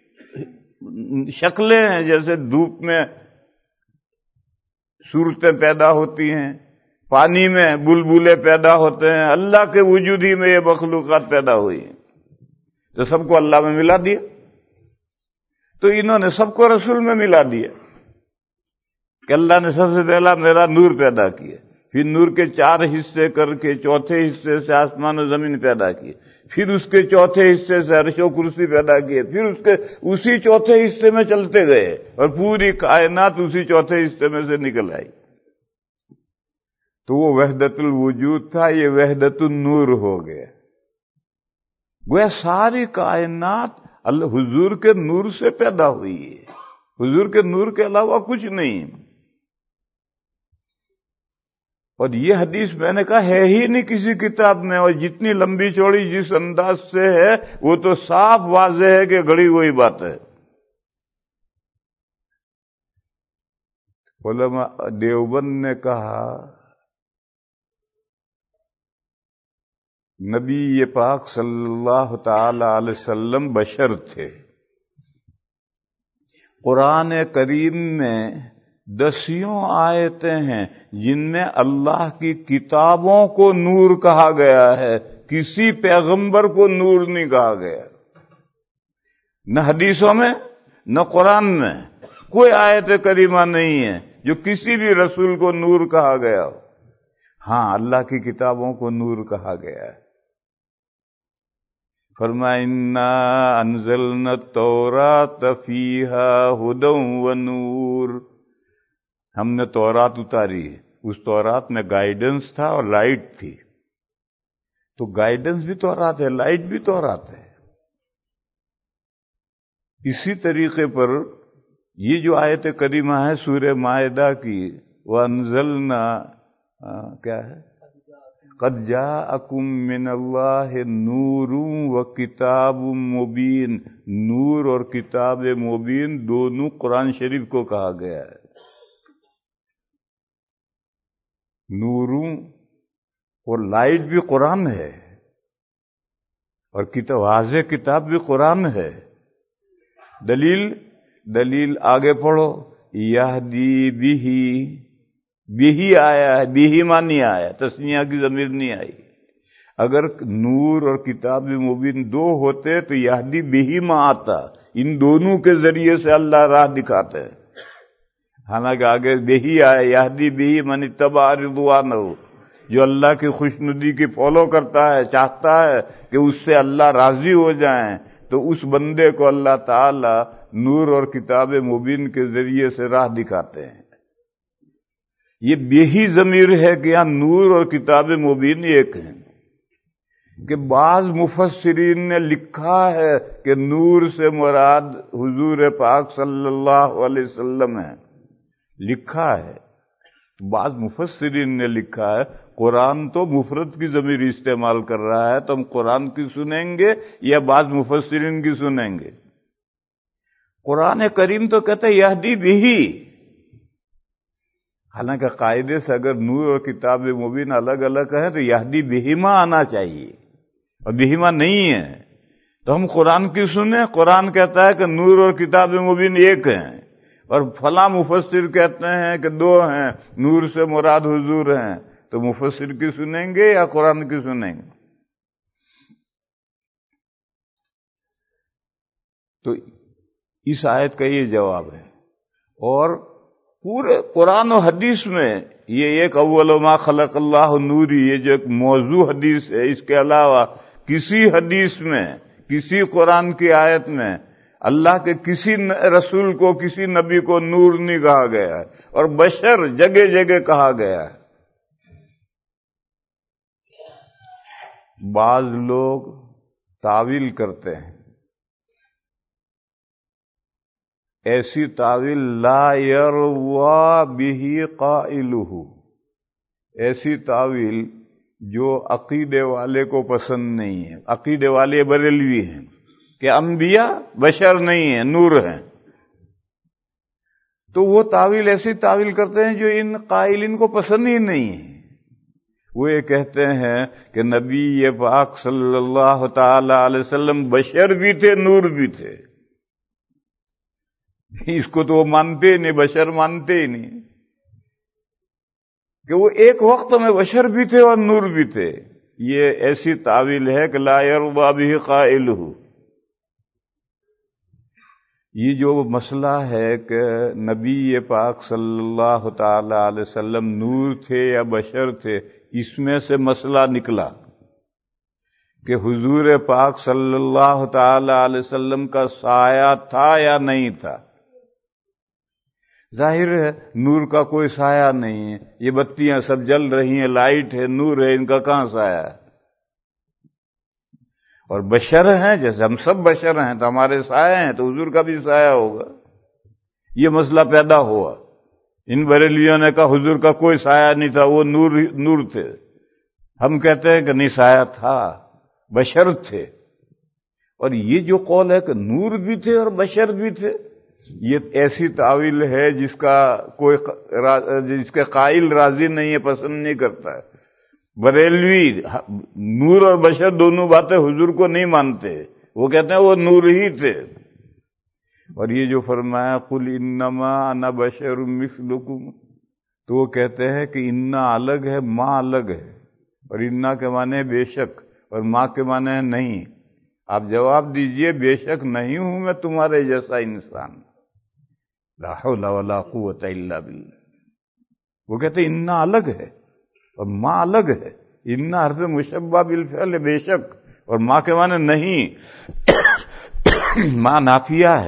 شکلیں ہیں، جیسے دھوپ میں صورتیں پیدا ہوتی ہیں، پانی میں بلبلے پیدا ہوتے ہیں، اللہ کے وجود ہی میں یہ مخلوقات پیدا ہوئی ہیں، تو سب کو اللہ میں ملا دیا۔ تو انہوں نے سب کو رسول میں ملا دیا کہ اللہ نے سب سے پہلا میرا نور پیدا کیا، پھر نور کے چار حصے کر کے چوتھے حصے سے آسمان و زمین پیدا کیے، پھر اس کے چوتھے حصے سے عرش و کرسی پیدا کیے، پھر اس کے اسی چوتھے حصے میں چلتے گئے اور پوری کائنات اسی چوتھے حصے میں سے نکل آئی۔ تو وہ وحدت الوجود تھا، یہ وحدت النور ہو گیا۔ گویا ساری کائنات اللہ حضور کے نور سے پیدا ہوئی ہے، حضور کے نور کے علاوہ کچھ نہیں۔ اور یہ حدیث میں نے کہا ہے ہی نہیں کسی کتاب میں، اور جتنی لمبی چوڑی جس انداز سے ہے وہ تو صاف واضح ہے کہ گھڑی ہوئی بات ہے۔ علماء دیوبند نے کہا نبی پاک صلی اللہ تعالی علیہ وسلم بشر تھے، قرآن کریم میں دسیوں آیتیں ہیں جن میں اللہ کی کتابوں کو نور کہا گیا ہے، کسی پیغمبر کو نور نہیں کہا گیا، نہ حدیثوں میں نہ قرآن میں کوئی آیت کریمہ نہیں ہے جو کسی بھی رسول کو نور کہا گیا ہو۔ ہاں اللہ کی کتابوں کو نور کہا گیا ہے۔ فرمایا انا انزلنا التوراۃ فیہا ھدی ونور، ہم نے تورات اتاری، اس تورات میں گائیڈنس تھا اور لائٹ تھی، تو گائیڈنس بھی تورات ہے، لائٹ بھی تورات ہے۔ اسی طریقے پر یہ جو آیت کریمہ ہے سورہ مائدہ کی، وَأَنزَلْنَا کیا ہے قَدْ جَاءَكُم مِّنَ اللَّهِ نُورٌ وَكِتَابٌ مُبِينٌ، نور اور کتاب مبین دونوں قرآن شریف کو کہا گیا ہے۔ نوروں اور لائٹ بھی قرآن ہے، اور کتاب واضح کتاب بھی قرآن ہے۔ دلیل دلیل آگے پڑھو، یہدی بہی، بہی آیا ہے، بہی مانی آیا، تسنیہ کی ضمیر نہیں آئی۔ اگر نور اور کتاب مبین دو ہوتے تو یہدی بہما آتا، ان دونوں کے ذریعے سے اللہ راہ دکھاتے ہیں. حالانکہ آگے بہی آئے، یہدی بہی من اتبع رضوانہ، جو اللہ کی خوشنودی کی فالو کرتا ہے، چاہتا ہے کہ اس سے اللہ راضی ہو جائیں، تو اس بندے کو اللہ تعالی نور اور کتاب مبین کے ذریعے سے راہ دکھاتے ہیں. یہ بہی ضمیر ہے کہ یہاں نور اور کتاب مبین ایک ہیں. کہ بعض مفسرین نے لکھا ہے کہ نور سے مراد حضور پاک صلی اللہ علیہ وسلم ہے، لکھا ہے. بعض مفسرین نے لکھا ہے. قرآن تو مفرد کی ضمیر استعمال کر رہا ہے، تو ہم قرآن کی سنیں گے یا بعض مفسرین کی سنیں گے؟ قرآن کریم تو کہتا ہے یہدی بہی. حالانکہ قاعدے سے اگر نور اور کتاب مبین الگ الگ ہے تو یہدی بہما آنا چاہیے، اور بہما نہیں ہے. تو ہم قرآن کی سنیں. قرآن کہتا ہے کہ نور اور کتاب مبین ایک ہیں، اور فلاں مفسر کہتے ہیں کہ دو ہیں، نور سے مراد حضور ہیں. تو مفسر کی سنیں گے یا قرآن کی سنیں گے؟ تو اس آیت کا یہ جواب ہے. اور پورے قرآن و حدیث میں یہ ایک اول ما خلق اللہ نوری، یہ جو ایک موضوع حدیث ہے، اس کے علاوہ کسی حدیث میں، کسی قرآن کی آیت میں اللہ کے کسی رسول کو، کسی نبی کو نور نہیں کہا گیا ہے. اور بشر جگہ جگہ کہا گیا ہے. بعض لوگ تعویل کرتے ہیں، ایسی تعویل لا یروا بہ قائلہ، ایسی تعویل جو عقیدے والے کو پسند نہیں ہے. عقیدے والے بریلوی ہیں کہ انبیاء بشر نہیں ہیں، نور ہیں. تو وہ تعویل ایسی تعویل کرتے ہیں جو ان قائلین کو پسند ہی نہیں ہے. وہ یہ کہتے ہیں کہ نبی پاک صلی اللہ تعالی علیہ وسلم بشر بھی تھے، نور بھی تھے. اس کو تو وہ مانتے ہی نہیں، بشر مانتے ہی نہیں کہ وہ ایک وقت میں بشر بھی تھے اور نور بھی تھے. یہ ایسی تعویل ہے کہ لا یرضی بہ قائلہ. یہ جو مسئلہ ہے کہ نبی پاک صلی اللہ تعالی علیہ وسلم نور تھے یا بشر تھے، اس میں سے مسئلہ نکلا کہ حضور پاک صلی اللہ تعالی علیہ وسلم کا سایہ تھا یا نہیں تھا. ظاہر ہے نور کا کوئی سایہ نہیں ہے. یہ بتیاں سب جل رہی ہیں، لائٹ ہے، نور ہے، ان کا کہاں سایہ ہے؟ اور بشر ہیں، جیسے ہم سب بشر ہیں تو ہمارے سایہ ہیں، تو حضور کا بھی سایہ ہوگا. یہ مسئلہ پیدا ہوا. ان بریلیوں نے کہا حضور کا کوئی سایہ نہیں تھا، وہ نور نور تھے. ہم کہتے ہیں کہ نہیں، سایہ تھا، بشر تھے. اور یہ جو قول ہے کہ نور بھی تھے اور بشر بھی تھے، یہ ایسی تعویل ہے جس کا کوئی جس کے قائل راضی نہیں ہے، پسند نہیں کرتا ہے. بریلوی نور اور بشر دونوں باتیں حضور کو نہیں مانتے، وہ کہتے ہیں وہ نور ہی تھے. اور یہ جو فرمایا قل انما انا بشر مثلکم، تو وہ کہتے ہیں کہ انا الگ ہے، ماں الگ ہے. اور انا کے معنی ہے بے شک، اور ماں کے معنی ہے نہیں. آپ جواب دیجئے بے شک نہیں ہوں میں تمہارے جیسا انسان. لا حول ولا قوت الا باللہ. وہ کہتے ہیں انا الگ ہے اور ماں الگ ہے. انا حرف مشبہ بالفعل، بے شک، اور ماں کے معنی نہیں. ماں نافیہ ہے.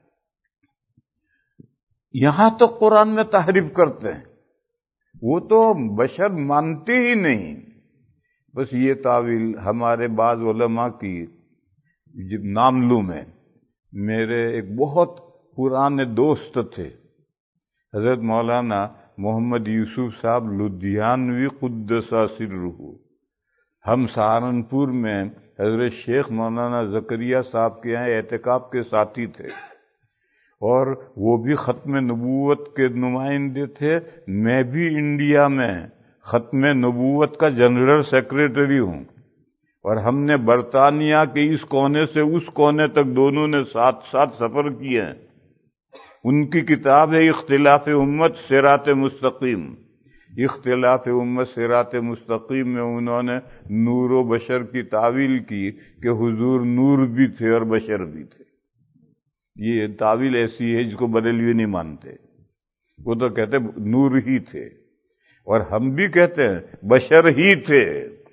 یہاں تو قرآن میں تحریف کرتے ہیں، وہ تو بشر مانتے ہی نہیں. بس یہ تعویل ہمارے بعض علماء کی ناملوم ہے. میرے ایک بہت پرانے دوست تھے، حضرت مولانا محمد یوسف صاحب لدھیانوی قدس سرہ. ہم سہارنپور میں حضرت شیخ مولانا زکریا صاحب کے یہاں اعتکاف کے ساتھی تھے، اور وہ بھی ختم نبوت کے نمائندے تھے. میں بھی انڈیا میں ختم نبوت کا جنرل سیکریٹری ہوں، اور ہم نے برطانیہ کے اس کونے سے اس کونے تک دونوں نے ساتھ ساتھ سفر کیے ہیں. ان کی کتاب ہے اختلاف امت صراط مستقیم. اختلاف امت صراط مستقیم میں انہوں نے نور و بشر کی تعویل کی کہ حضور نور بھی تھے اور بشر بھی تھے. یہ تعویل ایسی ہے جس کو بریلوی نہیں مانتے. وہ تو کہتے نور ہی تھے، اور ہم بھی کہتے ہیں بشر ہی تھے.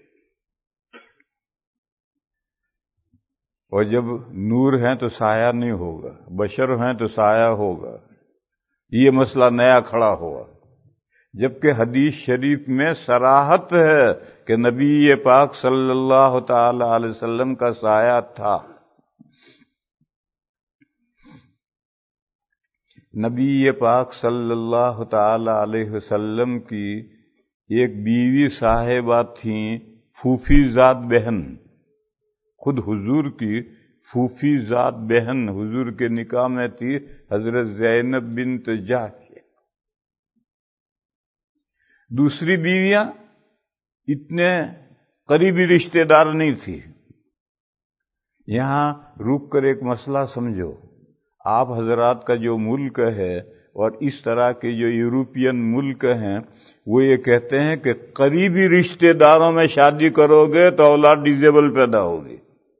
اور جب نور ہیں تو سایہ نہیں ہوگا، بشر ہیں تو سایہ ہوگا. یہ مسئلہ نیا کھڑا ہوا، جبکہ حدیث شریف میں صراحت ہے کہ نبی پاک صلی اللہ تعالی علیہ وسلم کا سایہ تھا. نبی پاک صلی اللہ تعالی علیہ وسلم کی ایک بیوی صاحبہ تھیں، پھوپھی ذات بہن. خود حضور کی پھوپھی ذات بہن حضور کے نکاح میں تھی حضرت زینب بنت جحش. دوسری بیویاں اتنے قریبی رشتہ دار نہیں تھی. یہاں رک کر ایک مسئلہ سمجھو. آپ حضرات کا جو ملک ہے اور اس طرح کے جو یورپین ملک ہیں وہ یہ کہتے ہیں کہ قریبی رشتہ داروں میں شادی کرو گے تو اولاد ڈیزیبل پیدا ہوگی.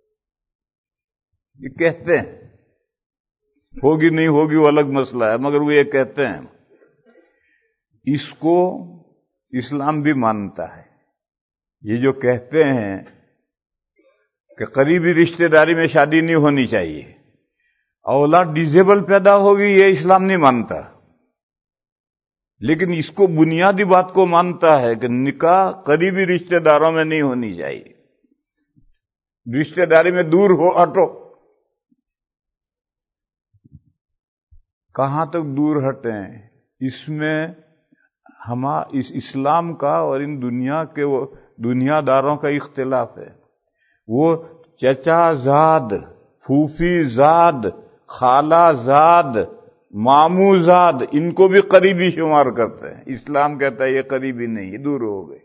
یہ کہتے ہیں، ہوگی نہیں ہوگی وہ الگ مسئلہ ہے، مگر وہ یہ کہتے ہیں. اس کو اسلام بھی مانتا ہے. یہ جو کہتے ہیں کہ قریبی رشتہ داری میں شادی نہیں ہونی چاہیے، اولاد ڈیزیبل پیدا ہوگی، یہ اسلام نہیں مانتا. لیکن اس کو بنیادی بات کو مانتا ہے کہ نکاح قریبی رشتہ داروں میں نہیں ہونی چاہیے. رشتہ داری میں دور ہو ہٹو. کہاں تک دور ہٹیں؟ اس میں ہم اس اسلام کا اور ان دنیا کے وہ دنیا داروں کا اختلاف ہے. وہ چچا زاد، پھوپھی زاد، خالہ زاد، ماموں زاد، ان کو بھی قریبی شمار کرتے ہیں. اسلام کہتا ہے یہ قریبی نہیں، یہ دور ہو گئے.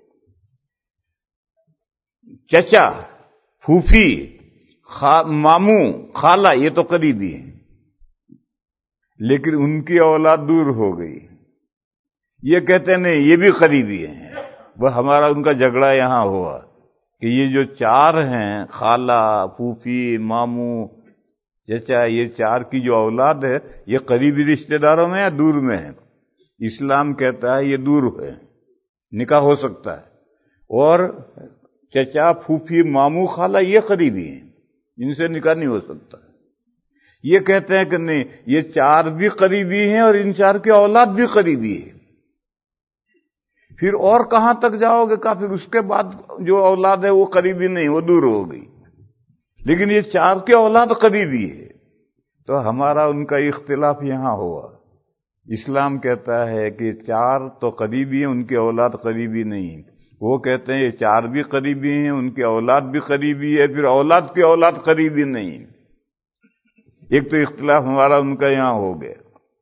چچا، پھوپھی، خا... ماموں، خالہ، یہ تو قریبی ہیں، لیکن ان کی اولاد دور ہو گئی. یہ کہتے ہیں نہیں یہ بھی قریبی ہیں. وہ ہمارا ان کا جھگڑا یہاں ہوا کہ یہ جو چار ہیں، خالہ، پھوپھی، ماموں، چچا، یہ چار کی جو اولاد ہے یہ قریبی رشتہ داروں میں یا دور میں ہے؟ اسلام کہتا ہے یہ دور ہے، نکاح ہو سکتا ہے. اور چچا، پھوپھی، ماموں، خالہ یہ قریبی ہیں، ان سے نکاح نہیں ہو سکتا. یہ کہتے ہیں کہ نہیں یہ چار بھی قریبی ہیں اور ان چار کی اولاد بھی قریبی ہے. پھر اور کہاں تک جاؤ گے؟ کہا پھر اس کے بعد جو اولاد ہے وہ قریبی نہیں، وہ دور ہو گئی، لیکن یہ چار کی اولاد قریبی ہے. تو ہمارا ان کا اختلاف یہاں ہوا. اسلام کہتا ہے کہ چار تو قریبی ہیں، ان کی اولاد قریبی نہیں. وہ کہتے ہیں یہ چار بھی قریبی ہیں، ان کی اولاد بھی قریبی ہے، پھر اولاد کی اولاد قریبی نہیں. ایک تو اختلاف ہمارا ان کا یہاں ہو گیا.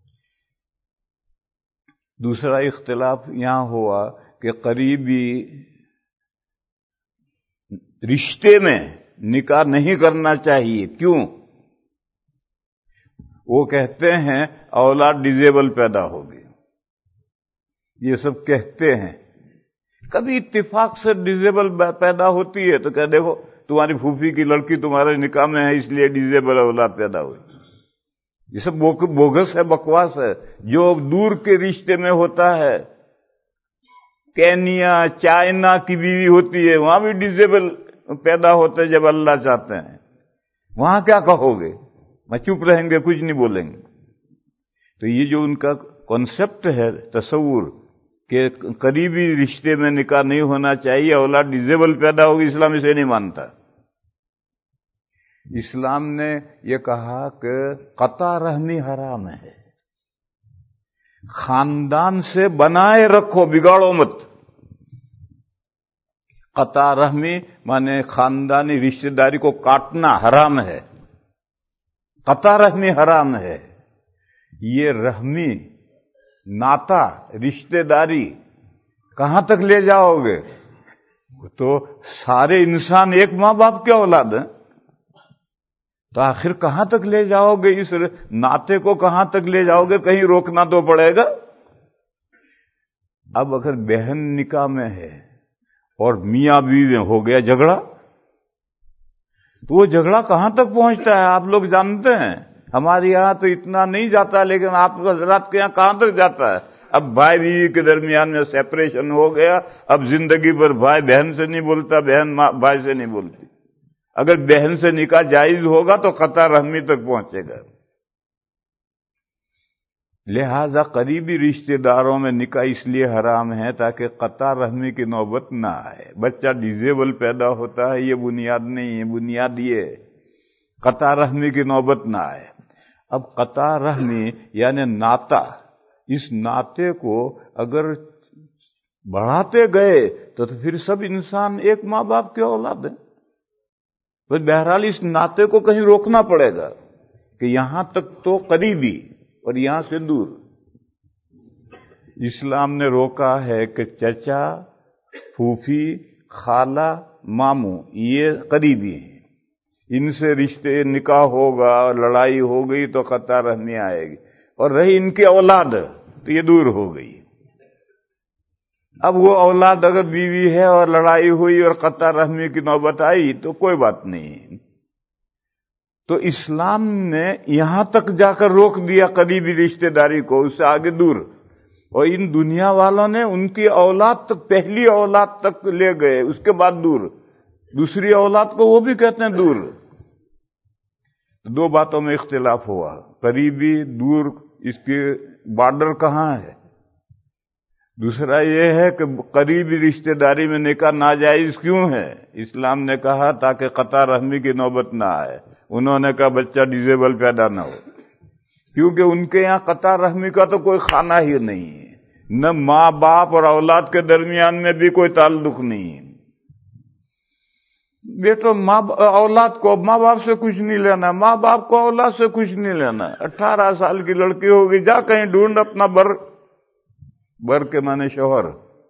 دوسرا اختلاف یہاں ہوا کہ قریبی رشتے میں نکاح نہیں کرنا چاہیے. کیوں؟ وہ کہتے ہیں اولاد ڈیزیبل پیدا ہوگی. یہ سب کہتے ہیں. کبھی اتفاق سے ڈیزیبل پیدا ہوتی ہے تو کہ دیکھو تمہاری پھوپھی کی لڑکی تمہارے نکاح میں ہے اس لیے ڈیزیبل اولاد پیدا ہوئی. یہ سب بوگس ہے، بکواس ہے. جو دور کے رشتے میں ہوتا ہے، کینیا، چائنا کی بیوی ہوتی ہے، وہاں بھی ڈیزیبل پیدا ہوتے جب اللہ چاہتے ہیں. وہاں کیا کہو گے؟ میں چپ رہیں گے، کچھ نہیں بولیں گے. تو یہ جو ان کا کانسیپٹ ہے، تصور کہ قریبی رشتے میں نکاح نہیں ہونا چاہیے، اولاد ڈیزیبل پیدا ہوگی، اسلام اسے نہیں مانتا. اسلام نے یہ کہا کہ قطع رحمی حرام ہے. خاندان سے بنائے رکھو، بگاڑو مت. قطع رحمی مانے خاندانی رشتہ داری کو کاٹنا حرام ہے. قطع رحمی حرام ہے. یہ رحمی ناتا، رشتہ داری کہاں تک لے جاؤ گے؟ تو سارے انسان ایک ماں باپ کے اولاد ہیں، تو آخر کہاں تک لے جاؤ گے؟ اس ناطے کو کہاں تک لے جاؤ گے؟ کہیں روکنا تو پڑے گا. اب اگر بہن نکاح میں ہے اور میاں بیوی میں ہو گیا جھگڑا، تو وہ جھگڑا کہاں تک پہنچتا ہے آپ لوگ جانتے ہیں. ہمارے یہاں تو اتنا نہیں جاتا، لیکن آپ حضرات کے یہاں کہاں تک جاتا ہے. اب بھائی بیوی کے درمیان میں سیپریشن ہو گیا، اب زندگی بھر بھائی بہن سے نہیں بولتا، بہن بھائی سے نہیں بولتی. اگر بہن سے نکاح جائز ہوگا تو قطع رحمی تک پہنچے گا. لہذا قریبی رشتہ داروں میں نکاح اس لیے حرام ہے تاکہ قطع رحمی کی نوبت نہ آئے. بچہ ڈیزیبل پیدا ہوتا ہے، یہ بنیاد نہیں ہے، بنیاد یہ قطع رحمی کی نوبت نہ آئے. اب قطع رحمی یعنی ناطا، اس ناطے کو اگر بڑھاتے گئے تو پھر سب انسان ایک ماں باپ کے اولاد ہیں. بہرحال اس ناطے کو کہیں روکنا پڑے گا کہ یہاں تک تو قریبی اور یہاں سے دور. اسلام نے روکا ہے کہ چچا، پھوپھی، خالہ، ماموں یہ قریبی ہیں، ان سے رشتے نکاح ہوگا اور لڑائی ہو گئی تو قطع رحمی آئے گی. اور رہی ان کی اولاد تو یہ دور ہو گئی. اب وہ اولاد اگر بیوی ہے اور لڑائی ہوئی اور قطع رحمی کی نوبت آئی تو کوئی بات نہیں. تو اسلام نے یہاں تک جا کر روک دیا قریبی رشتہ داری کو، اس سے آگے دور. اور ان دنیا والوں نے ان کی اولاد تک، پہلی اولاد تک لے گئے، اس کے بعد دور. دوسری اولاد کو وہ بھی کہتے ہیں دور. دو باتوں میں اختلاف ہوا، قریبی دور، اس کے بارڈر کہاں ہے. دوسرا یہ ہے کہ قریبی رشتہ داری میں نکاح ناجائز کیوں ہے. اسلام نے کہا تاکہ قطع رحمی کی نوبت نہ آئے. انہوں نے کہا بچہ ڈیزیبل پیدا نہ ہو، کیونکہ ان کے یہاں قطع رحمی کا تو کوئی خانہ ہی نہیں ہے، نہ ماں باپ اور اولاد کے درمیان میں بھی کوئی تعلق نہیں ہے. بیٹو ماں اولاد کو ماں باپ سے کچھ نہیں لینا، ماں باپ کو اولاد سے کچھ نہیں لینا. اٹھارہ سال کی لڑکی ہوگی، جا کہیں ڈھونڈ اپنا بر بر کے مانے شوہر.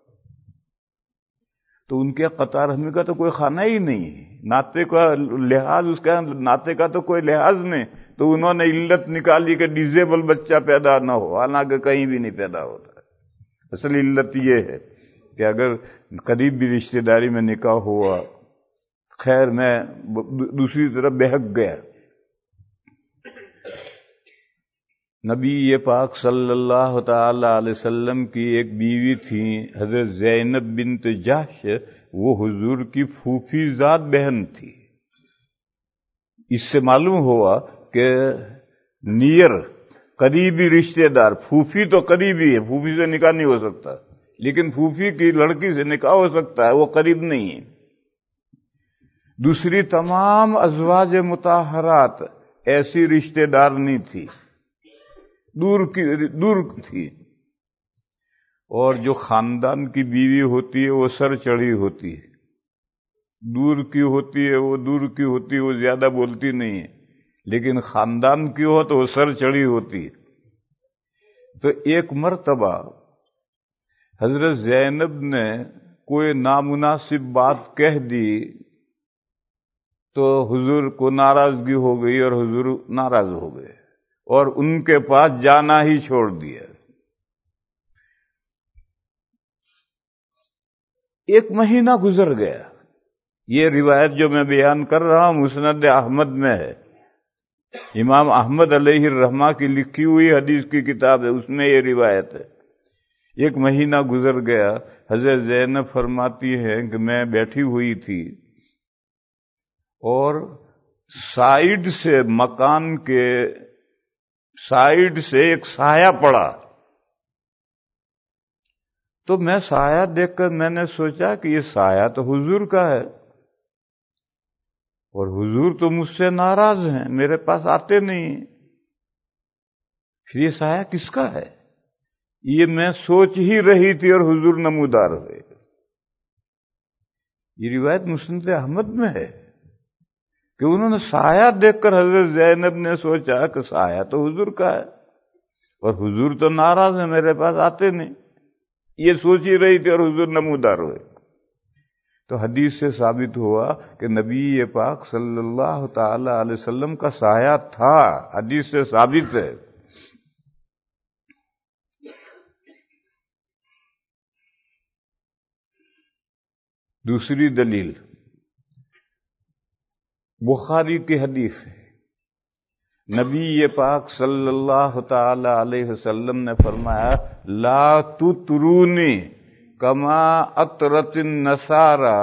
تو ان کے قطع رحمی کا تو کوئی خانہ ہی نہیں ہے، ناطے کا لحاظ، اس کا ناطے کا تو کوئی لحاظ نہیں. تو انہوں نے علت نکالی کہ ڈیزیبل بچہ پیدا نہ ہو، حالانکہ کہیں بھی نہیں پیدا ہوتا. اصل علت یہ ہے کہ اگر قریبی رشتہ داری میں نکاح ہوا، خیر میں دوسری طرف بہک گیا. نبی پاک صلی اللہ تعالی علیہ وسلم کی ایک بیوی تھی حضرت زینب بنت جحش، وہ حضور کی پھوپھی ذات بہن تھی. اس سے معلوم ہوا کہ نیئر قریبی رشتہ دار، پھوپھی تو قریبی ہے، پھوپھی سے نکاح نہیں ہو سکتا، لیکن پھوپھی کی لڑکی سے نکاح ہو سکتا ہے، وہ قریب نہیں ہے. دوسری تمام ازواج مطہرات ایسی رشتہ دار نہیں تھی، دور کی دور تھی. اور جو خاندان کی بیوی ہوتی ہے وہ سر چڑھی ہوتی ہے، دور کی ہوتی ہے وہ دور کی ہوتی ہے، وہ زیادہ بولتی نہیں ہے، لیکن خاندان کی ہو تو وہ سر چڑھی ہوتی ہے. تو ایک مرتبہ حضرت زینب نے کوئی نامناسب بات کہہ دی تو حضور کو ناراضگی ہو گئی اور حضور ناراض ہو گئے اور ان کے پاس جانا ہی چھوڑ دیا. ایک مہینہ گزر گیا. یہ روایت جو میں بیان کر رہا ہوں مسند احمد میں ہے، امام احمد علیہ الرحمہ کی لکھی ہوئی حدیث کی کتاب ہے، اس میں یہ روایت ہے. ایک مہینہ گزر گیا. حضرت زینب فرماتی ہے کہ میں بیٹھی ہوئی تھی اور سائیڈ سے، مکان کے سائیڈ سے ایک سایہ پڑا. تو میں سایہ دیکھ کر میں نے سوچا کہ یہ سایہ تو حضور کا ہے، اور حضور تو مجھ سے ناراض ہیں، میرے پاس آتے نہیں، پھر یہ سایہ کس کا ہے؟ یہ میں سوچ ہی رہی تھی اور حضور نمودار ہوئے. یہ روایت مسند احمد میں ہے کہ انہوں نے سایہ دیکھ کر حضرت زینب نے سوچا کہ سایہ تو حضور کا ہے اور حضور تو ناراض ہیں، میرے پاس آتے نہیں. یہ سوچ ہی رہی تھی اور حضور نمودار ہوئے. تو حدیث سے ثابت ہوا کہ نبی پاک صلی اللہ تعالی علیہ وسلم کا سایہ تھا، حدیث سے ثابت ہے. دوسری دلیل بخاری کی حدیث ہے، نبی پاک صلی اللہ تعالی علیہ وسلم نے فرمایا لا تطرونی کما اطرت النصارى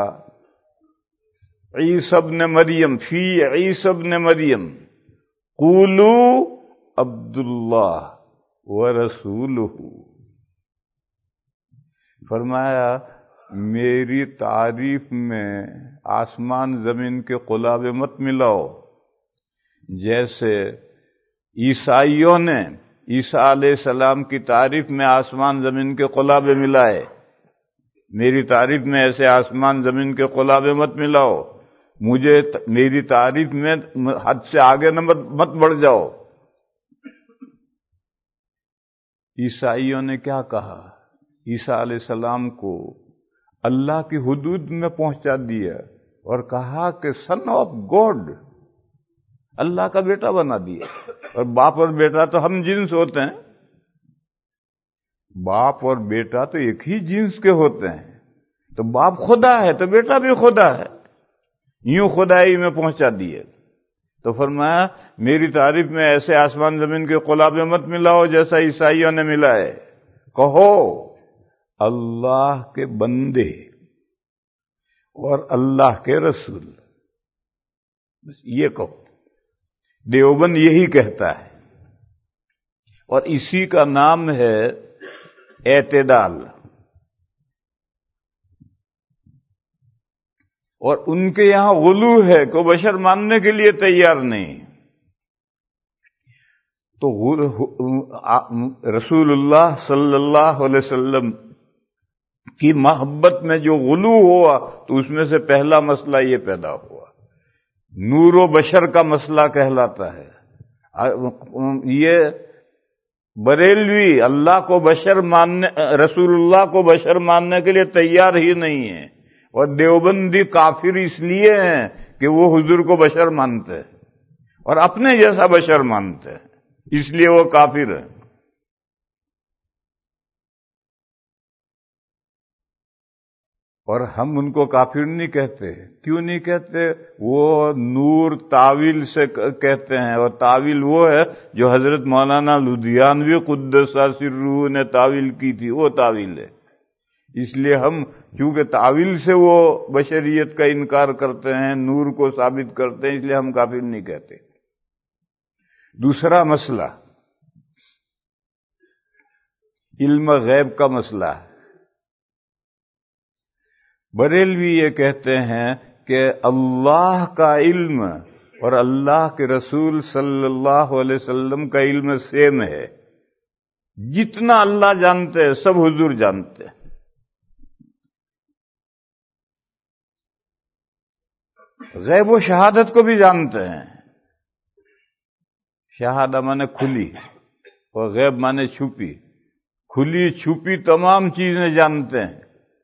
عیسی ابن مریم فی عیسی ابن مریم قولوا عبد اللہ ورسولہ۔ فرمایا میری تعریف میں آسمان زمین کے قلابے مت ملاؤ، جیسے عیسائیوں نے عیسیٰ علیہ السلام کی تعریف میں آسمان زمین کے قلابے ملائے، میری تعریف میں ایسے آسمان زمین کے قلابے مت ملاؤ، مجھے میری تعریف میں حد سے آگے نہ مت بڑھ جاؤ۔ عیسائیوں نے کیا کہا؟ عیسیٰ علیہ السلام کو اللہ کی حدود میں پہنچا دیا اور کہا کہ سن آف گاڈ، اللہ کا بیٹا بنا دیا۔ اور باپ اور بیٹا تو ہم جنس ہوتے ہیں، باپ اور بیٹا تو ایک ہی جنس کے ہوتے ہیں، تو باپ خدا ہے تو بیٹا بھی خدا ہے، یوں خدائی میں پہنچا دیے۔ تو فرمایا میری تعریف میں ایسے آسمان زمین کے قلابے مت ملاؤ جیسا عیسائیوں نے ملائے، کہو اللہ کے بندے اور اللہ کے رسول، بس یہ کہو۔ دیوبند یہی کہتا ہے، اور اسی کا نام ہے اعتدال۔ اور ان کے یہاں غلو ہے کہ بشر ماننے کے لیے تیار نہیں۔ تو رسول اللہ صلی اللہ علیہ وسلم کی محبت میں جو غلو ہوا تو اس میں سے پہلا مسئلہ یہ پیدا ہوا، نور و بشر کا مسئلہ کہلاتا ہے۔ یہ بریلوی اللہ کو بشر ماننے، رسول اللہ کو بشر ماننے کے لیے تیار ہی نہیں ہے، اور دیوبندی کافر اس لیے ہیں کہ وہ حضور کو بشر مانتے ہیں اور اپنے جیسا بشر مانتے ہیں، اس لیے وہ کافر ہیں۔ اور ہم ان کو کافر نہیں کہتے۔ کیوں نہیں کہتے؟ وہ نور تعویل سے کہتے ہیں، اور تعویل وہ ہے جو حضرت مولانا لدھیانوی قدس سرہ نے تعویل کی تھی، وہ تعویل ہے۔ اس لیے ہم چونکہ تعویل سے وہ بشریت کا انکار کرتے ہیں، نور کو ثابت کرتے ہیں، اس لیے ہم کافر نہیں کہتے۔ دوسرا مسئلہ علم غیب کا مسئلہ ہے۔ بریلوی یہ کہتے ہیں کہ اللہ کا علم اور اللہ کے رسول صلی اللہ علیہ وسلم کا علم سیم ہے، جتنا اللہ جانتے ہیں سب حضور جانتے ہیں۔ غیب و شہادت کو بھی جانتے ہیں، شہادہ مانے کھلی اور غیب مانے چھپی، کھلی چھپی تمام چیزیں جانتے ہیں۔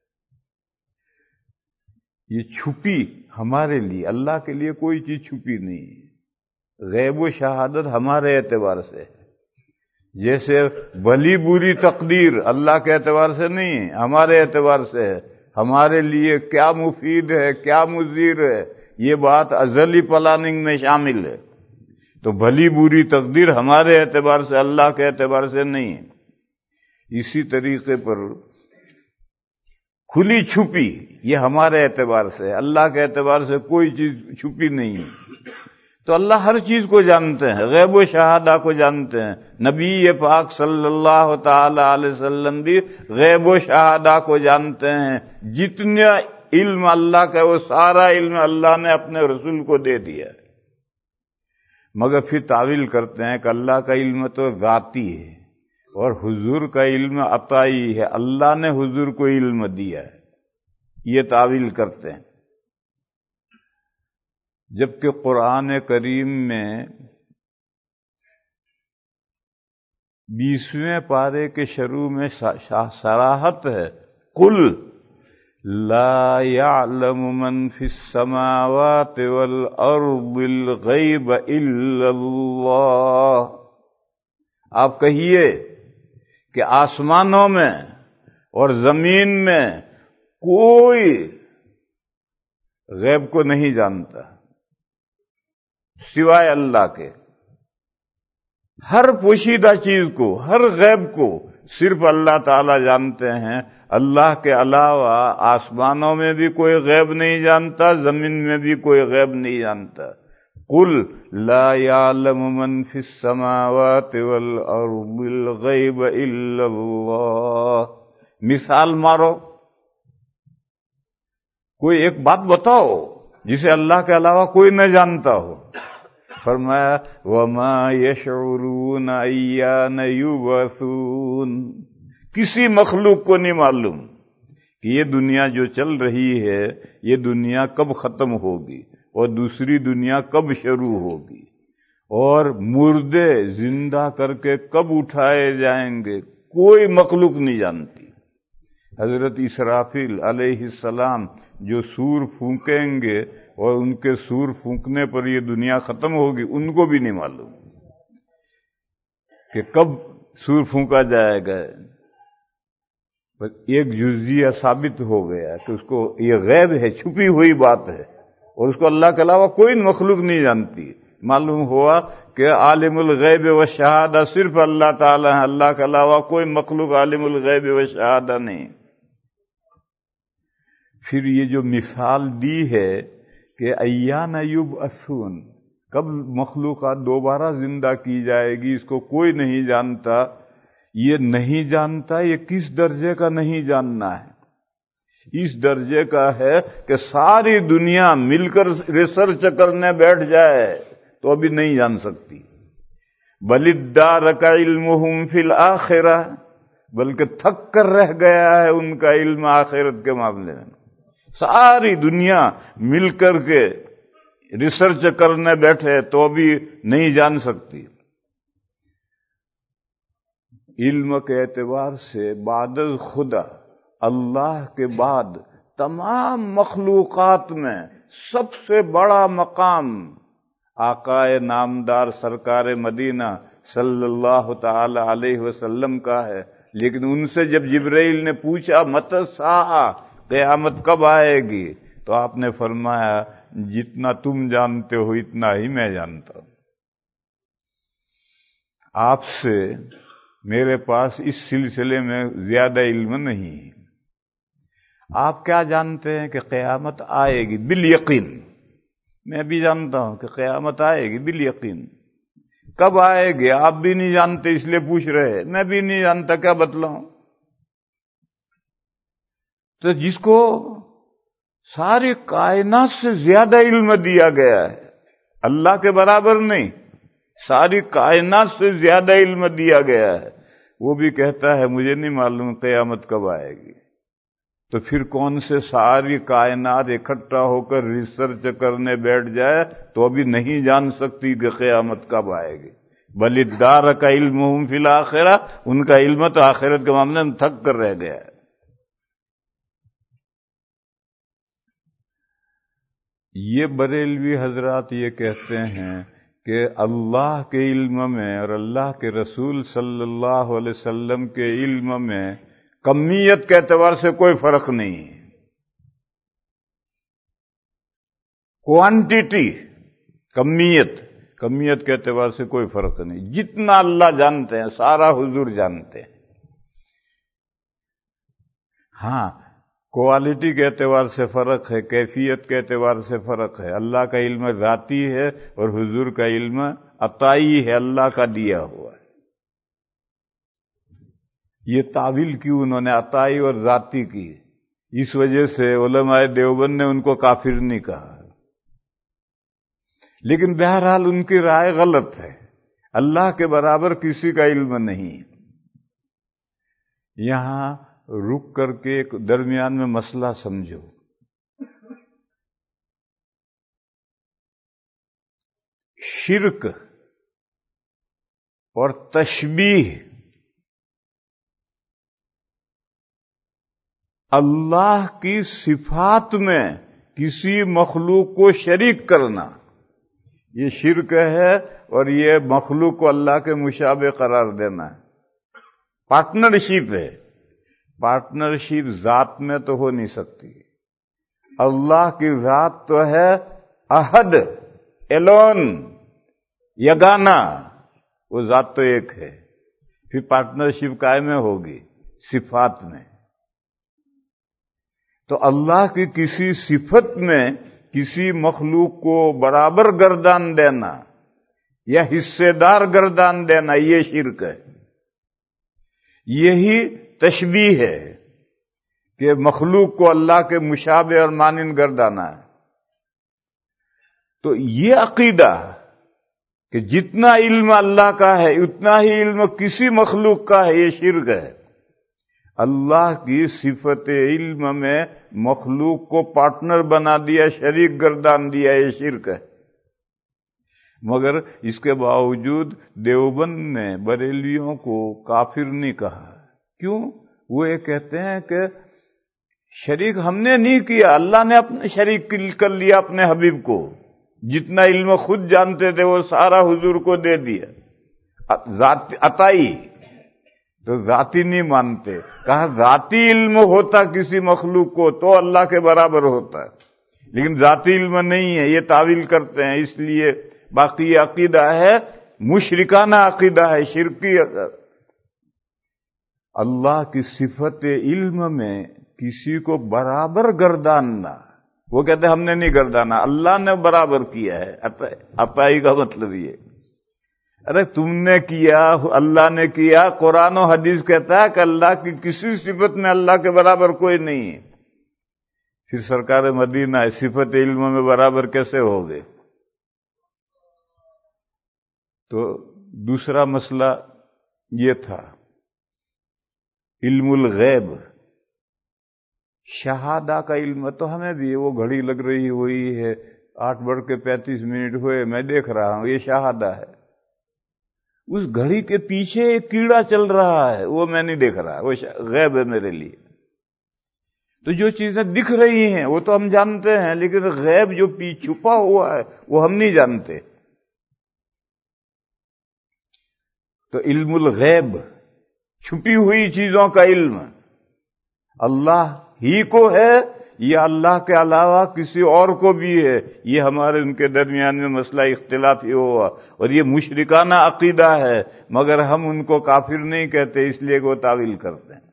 یہ چھپی ہمارے لیے، اللہ کے لیے کوئی چیز چھپی نہیں ہے۔ غیب و شہادت ہمارے اعتبار سے ہے، جیسے بھلی بری تقدیر اللہ کے اعتبار سے نہیں ہے، ہمارے اعتبار سے ہے۔ ہمارے لیے کیا مفید ہے، کیا مضر ہے، یہ بات ازلی پلاننگ میں شامل ہے۔ تو بھلی بری تقدیر ہمارے اعتبار سے، اللہ کے اعتبار سے نہیں ہے۔ اسی طریقے پر کھلی چھپی یہ ہمارے اعتبار سے، اللہ کے اعتبار سے کوئی چیز چھپی نہیں ہے۔ تو اللہ ہر چیز کو جانتے ہیں، غیب و شہادہ کو جانتے ہیں۔ نبی پاک صلی اللہ تعالی علیہ وسلم بھی غیب و شہادہ کو جانتے ہیں۔ جتنا علم اللہ کا وہ سارا علم اللہ نے اپنے رسول کو دے دیا ہے، مگر پھر تعویل کرتے ہیں کہ اللہ کا علم تو ذاتی ہے اور حضور کا علم عطائی ہے، اللہ نے حضور کو علم دیا ہے، یہ تعویل کرتے ہیں۔ جبکہ قرآن کریم میں بیسویں پارے کے شروع میں صراحت ہے، قل لا يعلم من في السماوات والارض الغیب الا اللہ۔ آپ کہیے کہ آسمانوں میں اور زمین میں کوئی غیب کو نہیں جانتا سوائے اللہ کے. ہر پوشیدہ چیز کو، ہر غیب کو صرف اللہ تعالی جانتے ہیں. اللہ کے علاوہ آسمانوں میں بھی کوئی غیب نہیں جانتا، زمین میں بھی کوئی غیب نہیں جانتا. قل لا يعلم من في السماوات والارض الغیب الا اللہ. مثال مارو، کوئی ایک بات بتاؤ جسے اللہ کے علاوہ کوئی نہ جانتا ہو. فرمایا وما یشعرون ایان یبعثون. کسی مخلوق کو نہیں معلوم کہ یہ دنیا جو چل رہی ہے یہ دنیا کب ختم ہوگی اور دوسری دنیا کب شروع ہوگی، اور مردے زندہ کر کے کب اٹھائے جائیں گے، کوئی مخلوق نہیں جانتی. حضرت اسرافیل علیہ السلام جو سور پھونکیں گے اور ان کے سور پھونکنے پر یہ دنیا ختم ہوگی، ان کو بھی نہیں معلوم کہ کب سور پھونکا جائے گا. ایک جزیہ ثابت ہو گیا کہ اس کو یہ غیب ہے، چھپی ہوئی بات ہے، اور اس کو اللہ کے علاوہ کوئی مخلوق نہیں جانتی. معلوم ہوا کہ عالم الغیب و شہادہ صرف اللہ تعالی ہے، اللہ کے علاوہ کوئی مخلوق عالم الغیب و شہادہ نہیں. پھر یہ جو مثال دی ہے کہ ایان یبعثون، کب مخلوقات دوبارہ زندہ کی جائے گی، اس کو کوئی نہیں جانتا. یہ نہیں جانتا، یہ کس درجے کا نہیں جاننا ہے؟ اس درجے کا ہے کہ ساری دنیا مل کر ریسرچ کرنے بیٹھ جائے تو ابھی نہیں جان سکتی. بل ادارک علمہم فی الآخرہ، بلکہ تھک کر رہ گیا ہے ان کا علم آخرت کے معاملے میں. ساری دنیا مل کر کے ریسرچ کرنے بیٹھے تو بھی نہیں جان سکتی. علم کے اعتبار سے بعد خدا، اللہ کے بعد تمام مخلوقات میں سب سے بڑا مقام آقائے نامدار سرکار مدینہ صلی اللہ تعالی علیہ وسلم کا ہے. لیکن ان سے جب جبرائیل نے پوچھا متی الساعہ، قیامت کب آئے گی، تو آپ نے فرمایا جتنا تم جانتے ہو اتنا ہی میں جانتا ہوں. آپ سے میرے پاس اس سلسلے میں زیادہ علم نہیں. آپ کیا جانتے ہیں کہ قیامت آئے گی بالیقین؟ میں بھی جانتا ہوں کہ قیامت آئے گی بالیقین. کب آئے گی آپ بھی نہیں جانتے، اس لیے پوچھ رہے. میں بھی نہیں جانتا، کیا بتلاؤں؟ تو جس کو ساری کائنات سے زیادہ علم دیا گیا ہے، اللہ کے برابر نہیں، ساری کائنات سے زیادہ علم دیا گیا ہے، وہ بھی کہتا ہے مجھے نہیں معلوم قیامت کب آئے گی. تو پھر کون سے ساری کائنات اکٹھا ہو کر ریسرچ کرنے بیٹھ جائے تو ابھی نہیں جان سکتی کہ قیامت کب آئے گی. بل ادارک علمہم فی الآخرہ، ان کا علم تو آخرت کے معاملے میں تھک کر رہ گیا ہے. یہ بریلوی حضرات یہ کہتے ہیں کہ اللہ کے علم میں اور اللہ کے رسول صلی اللہ علیہ وسلم کے علم میں کمیت کے اعتبار سے کوئی فرق نہیں ہے. کوانٹیٹی، کمیت کمیت کے اعتبار سے کوئی فرق نہیں. جتنا اللہ جانتے ہیں سارا حضور جانتے ہیں. ہاں، کوالٹی کے اعتبار سے فرق ہے، کیفیت کے اعتبار سے فرق ہے. اللہ کا علم ذاتی ہے اور حضور کا علم عطائی ہے، اللہ کا دیا ہوا ہے. یہ تعویل کیوں انہوں نے عطائی اور ذاتی کی؟ اس وجہ سے علماء دیوبند نے ان کو کافر نہیں کہا. لیکن بہرحال ان کی رائے غلط ہے. اللہ کے برابر کسی کا علم نہیں. یہاں رک کر کے ایک درمیان میں مسئلہ سمجھو. شرک اور تشبیہ، اللہ کی صفات میں کسی مخلوق کو شریک کرنا، یہ شرک ہے. اور یہ مخلوق کو اللہ کے مشابہ قرار دینا ہے. پارٹنرشپ ہے. پارٹنرشپ ذات میں تو ہو نہیں سکتی، اللہ کی ذات تو ہے احد، ایلون، یگانا، وہ ذات تو ایک ہے، پھر پارٹنرشپ قائم ہوگی صفات میں۔ تو اللہ کی کسی صفت میں کسی مخلوق کو برابر گردان دینا یا حصے دار گردان دینا، یہ شرک ہے۔ یہی تشبیہ ہے کہ مخلوق کو اللہ کے مشابہ اور مانند گردانا ہے۔ تو یہ عقیدہ کہ جتنا علم اللہ کا ہے اتنا ہی علم کسی مخلوق کا ہے، یہ شرک ہے۔ اللہ کی صفت علم میں مخلوق کو پارٹنر بنا دیا، شریک گردان دیا، یہ شرک ہے۔ مگر اس کے باوجود دیوبند نے بریلیوں کو کافر نہیں کہا۔ کیوں؟ وہ یہ کہتے ہیں کہ شریک ہم نے نہیں کیا، اللہ نے اپنے شریک کر لیا اپنے حبیب کو، جتنا علم خود جانتے تھے وہ سارا حضور کو دے دیا، ذات عطائی۔ تو ذاتی نہیں مانتے، کہا ذاتی علم ہوتا کسی مخلوق کو تو اللہ کے برابر ہوتا ہے، لیکن ذاتی علم نہیں ہے، یہ تعویل کرتے ہیں۔ اس لیے باقی یہ عقیدہ ہے، مشرکانہ عقیدہ ہے، شرکی عقیدہ۔ اللہ کی صفت علم میں کسی کو برابر گرداننا، وہ کہتے ہیں ہم نے نہیں گردانا، اللہ نے برابر کیا ہے۔ عطائی کا مطلب یہ، ارے تم نے کیا، اللہ نے کیا۔ قرآن و حدیث کہتا ہے کہ اللہ کی کسی صفت میں اللہ کے برابر کوئی نہیں ہے۔ پھر سرکار مدینہ صفت علم میں برابر کیسے ہو گئے؟ تو دوسرا مسئلہ یہ تھا علم الغیب، شہادہ کا علم تو ہمیں بھی، وہ گھڑی لگ رہی ہوئی ہے، آٹھ بڑھ کے پینتیس منٹ ہوئے، میں دیکھ رہا ہوں، یہ شہادہ ہے۔ اس گھڑی کے پیچھے ایک کیڑا چل رہا ہے، وہ میں نہیں دیکھ رہا، وہ غیب ہے میرے لیے۔ تو جو چیزیں دکھ رہی ہیں وہ تو ہم جانتے ہیں، لیکن غیب جو پیچھے چھپا ہوا ہے وہ ہم نہیں جانتے۔ تو علم الغیب، چھپی ہوئی چیزوں کا علم، اللہ ہی کو ہے یا اللہ کے علاوہ کسی اور کو بھی ہے، یہ ہمارے ان کے درمیان میں مسئلہ اختلافی ہوا، اور یہ مشرکانہ عقیدہ ہے، مگر ہم ان کو کافر نہیں کہتے، اس لیے کہ وہ تعویل کرتے ہیں۔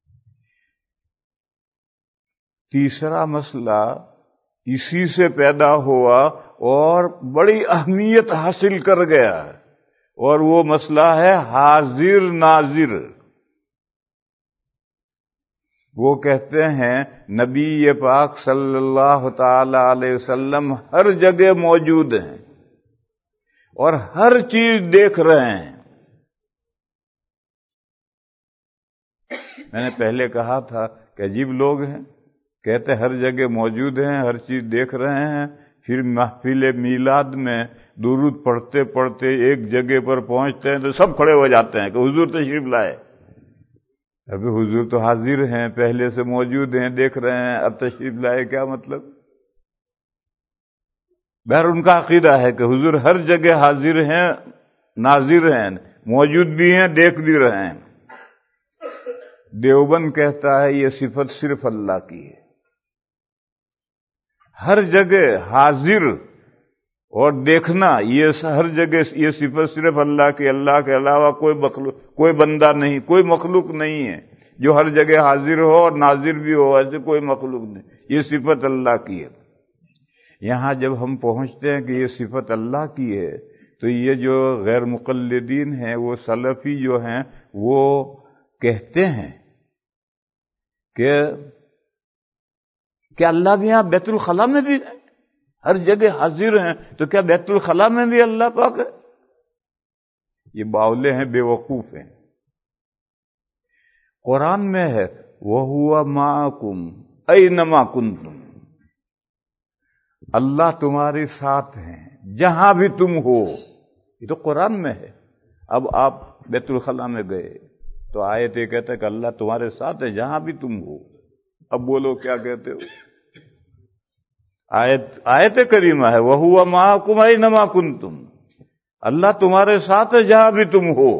تیسرا مسئلہ اسی سے پیدا ہوا اور بڑی اہمیت حاصل کر گیا، اور وہ مسئلہ ہے حاضر ناظر۔ وہ کہتے ہیں نبی پاک صلی اللہ تعالی علیہ وسلم ہر جگہ موجود ہیں اور ہر چیز دیکھ رہے ہیں۔ میں نے پہلے کہا تھا کہ عجیب لوگ ہیں، کہتے ہر جگہ موجود ہیں، ہر چیز دیکھ رہے ہیں، پھر محفل میلاد میں درود پڑھتے پڑھتے ایک جگہ پر پہنچتے ہیں تو سب کھڑے ہو جاتے ہیں کہ حضور تشریف لائے۔ ابھی حضور تو حاضر ہیں، پہلے سے موجود ہیں، دیکھ رہے ہیں، اب تشریف لائے، کیا مطلب؟ بہر ان کا عقیدہ ہے کہ حضور ہر جگہ حاضر ہیں، ناظر ہیں، موجود بھی ہیں، دیکھ بھی رہے ہیں۔ دیوبند کہتا ہے یہ صفت صرف اللہ کی ہے، ہر جگہ حاضر اور دیکھنا، یہ ہر جگہ یہ صفت صرف اللہ کی، اللہ کے علاوہ کوئی مخلوق، کوئی بندہ نہیں، کوئی مخلوق نہیں ہے جو ہر جگہ حاضر ہو اور ناظر بھی ہو، ایسے کوئی مخلوق نہیں، یہ صفت اللہ کی ہے۔ یہاں جب ہم پہنچتے ہیں کہ یہ صفت اللہ کی ہے تو یہ جو غیر مقلدین ہیں، وہ سلفی جو ہیں، وہ کہتے ہیں کہ کیا اللہ بھی یہاں بیت الخلاء میں بھی ہے؟ ہر جگہ حاضر ہیں تو کیا بیت الخلاء میں بھی اللہ پاک ہے؟ یہ باولے ہیں، بے وقوف ہیں۔ قرآن میں ہے وَهُوَ مَعَكُمْ أَيْنَمَا كُنْتُمْ، اللہ تمہارے ساتھ ہیں جہاں بھی تم ہو، یہ تو قرآن میں ہے۔ اب آپ بیت الخلاء میں گئے تو آیت یہ کہتا ہے کہ اللہ تمہارے ساتھ ہے جہاں بھی تم ہو۔ اب بولو کیا کہتے ہو؟ آیت آیت کریمہ ہے وَهُوَ مَعَكُمْ أَيْنَمَا كُنْتُمْ، اللہ تمہارے ساتھ ہے جہاں بھی تم ہو۔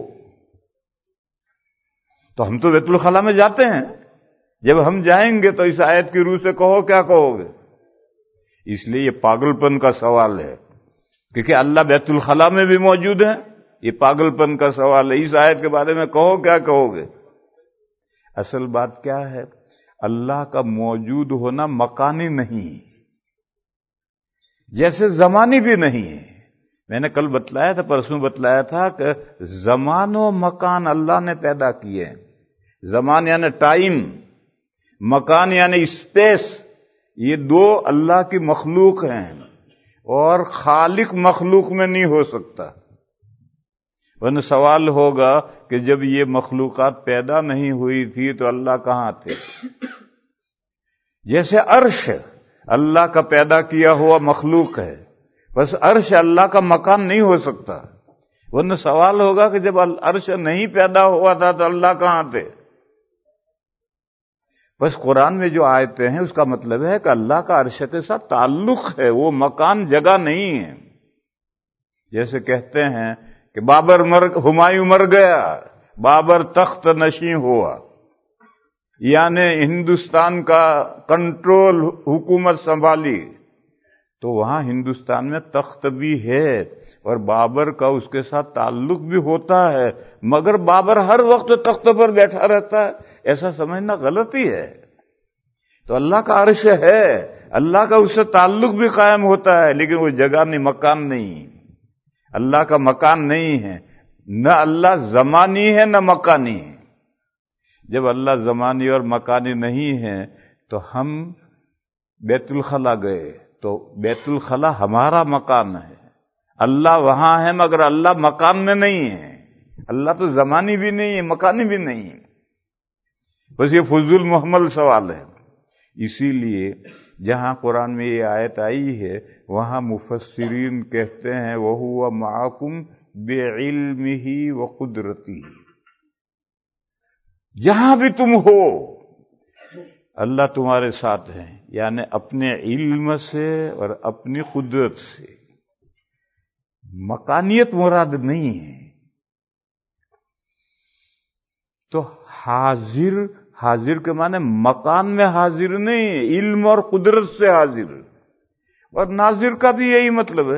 تو ہم تو بیت الخلاء میں جاتے ہیں، جب ہم جائیں گے تو اس آیت کی روح سے کہو، کیا کہو گے؟ اس لیے یہ پاگلپن کا سوال ہے، کیونکہ اللہ بیت الخلا میں بھی موجود ہے، یہ پاگلپن کا سوال ہے۔ اس آیت کے بارے میں کہو کیا کہو گے؟ اصل بات کیا ہے؟ اللہ کا موجود ہونا مکانی نہیں، جیسے زمانی بھی نہیں ہے۔ میں نے کل بتلایا تھا، پرسوں بتلایا تھا کہ زمان و مکان اللہ نے پیدا کیے ہیں۔ زمان یعنی ٹائم، مکان یعنی اسپیس، یہ دو اللہ کی مخلوق ہیں، اور خالق مخلوق میں نہیں ہو سکتا۔ ورنہ سوال ہوگا کہ جب یہ مخلوقات پیدا نہیں ہوئی تھی تو اللہ کہاں تھے؟ جیسے عرش اللہ کا پیدا کیا ہوا مخلوق ہے، بس عرش اللہ کا مکان نہیں ہو سکتا۔ ورنہ سوال ہوگا کہ جب عرش نہیں پیدا ہوا تھا تو اللہ کہاں تھے؟ بس قرآن میں جو آیتیں ہیں اس کا مطلب ہے کہ اللہ کا عرش کے ساتھ تعلق ہے، وہ مکان جگہ نہیں ہے۔ جیسے کہتے ہیں کہ بابر مر ہمایوں مر گیا، بابر تخت نشین ہوا، یعنی ہندوستان کا کنٹرول حکومت سنبھالی، تو وہاں ہندوستان میں تخت بھی ہے اور بابر کا اس کے ساتھ تعلق بھی ہوتا ہے، مگر بابر ہر وقت تخت پر بیٹھا رہتا ہے، ایسا سمجھنا غلطی ہے۔ تو اللہ کا عرش ہے، اللہ کا اس سے تعلق بھی قائم ہوتا ہے، لیکن وہ جگہ نہیں، مکان نہیں، اللہ کا مکان نہیں ہے۔ نہ اللہ زمانی ہے نہ مکانی ہے۔ جب اللہ زمانی اور مکانی نہیں ہے تو ہم بیت الخلا گئے تو بیت الخلا ہمارا مکان ہے، اللہ وہاں ہے مگر اللہ مکان میں نہیں ہے۔ اللہ تو زمانی بھی نہیں ہے، مکانی بھی نہیں ہے۔ بس یہ فضول محمل سوال ہے۔ اسی لیے جہاں قرآن میں یہ آیت آئی ہے وہاں مفسرین کہتے ہیں وَهُوَ مَعَكُمْ بِعِلْمِهِ وَقُدْرَتِهِ، جہاں بھی تم ہو اللہ تمہارے ساتھ ہے، یعنی اپنے علم سے اور اپنی قدرت سے۔ مکانیت مراد نہیں ہے۔ تو حاضر، حاضر کے معنی مکان میں حاضر نہیں، علم اور قدرت سے حاضر، اور ناظر کا بھی یہی مطلب ہے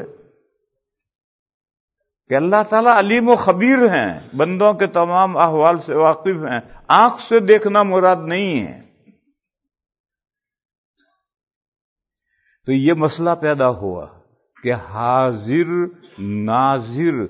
کہ اللہ تعالیٰ علیم و خبیر ہیں، بندوں کے تمام احوال سے واقف ہیں، آنکھ سے دیکھنا مراد نہیں ہے۔ تو یہ مسئلہ پیدا ہوا کہ حاضر ناظر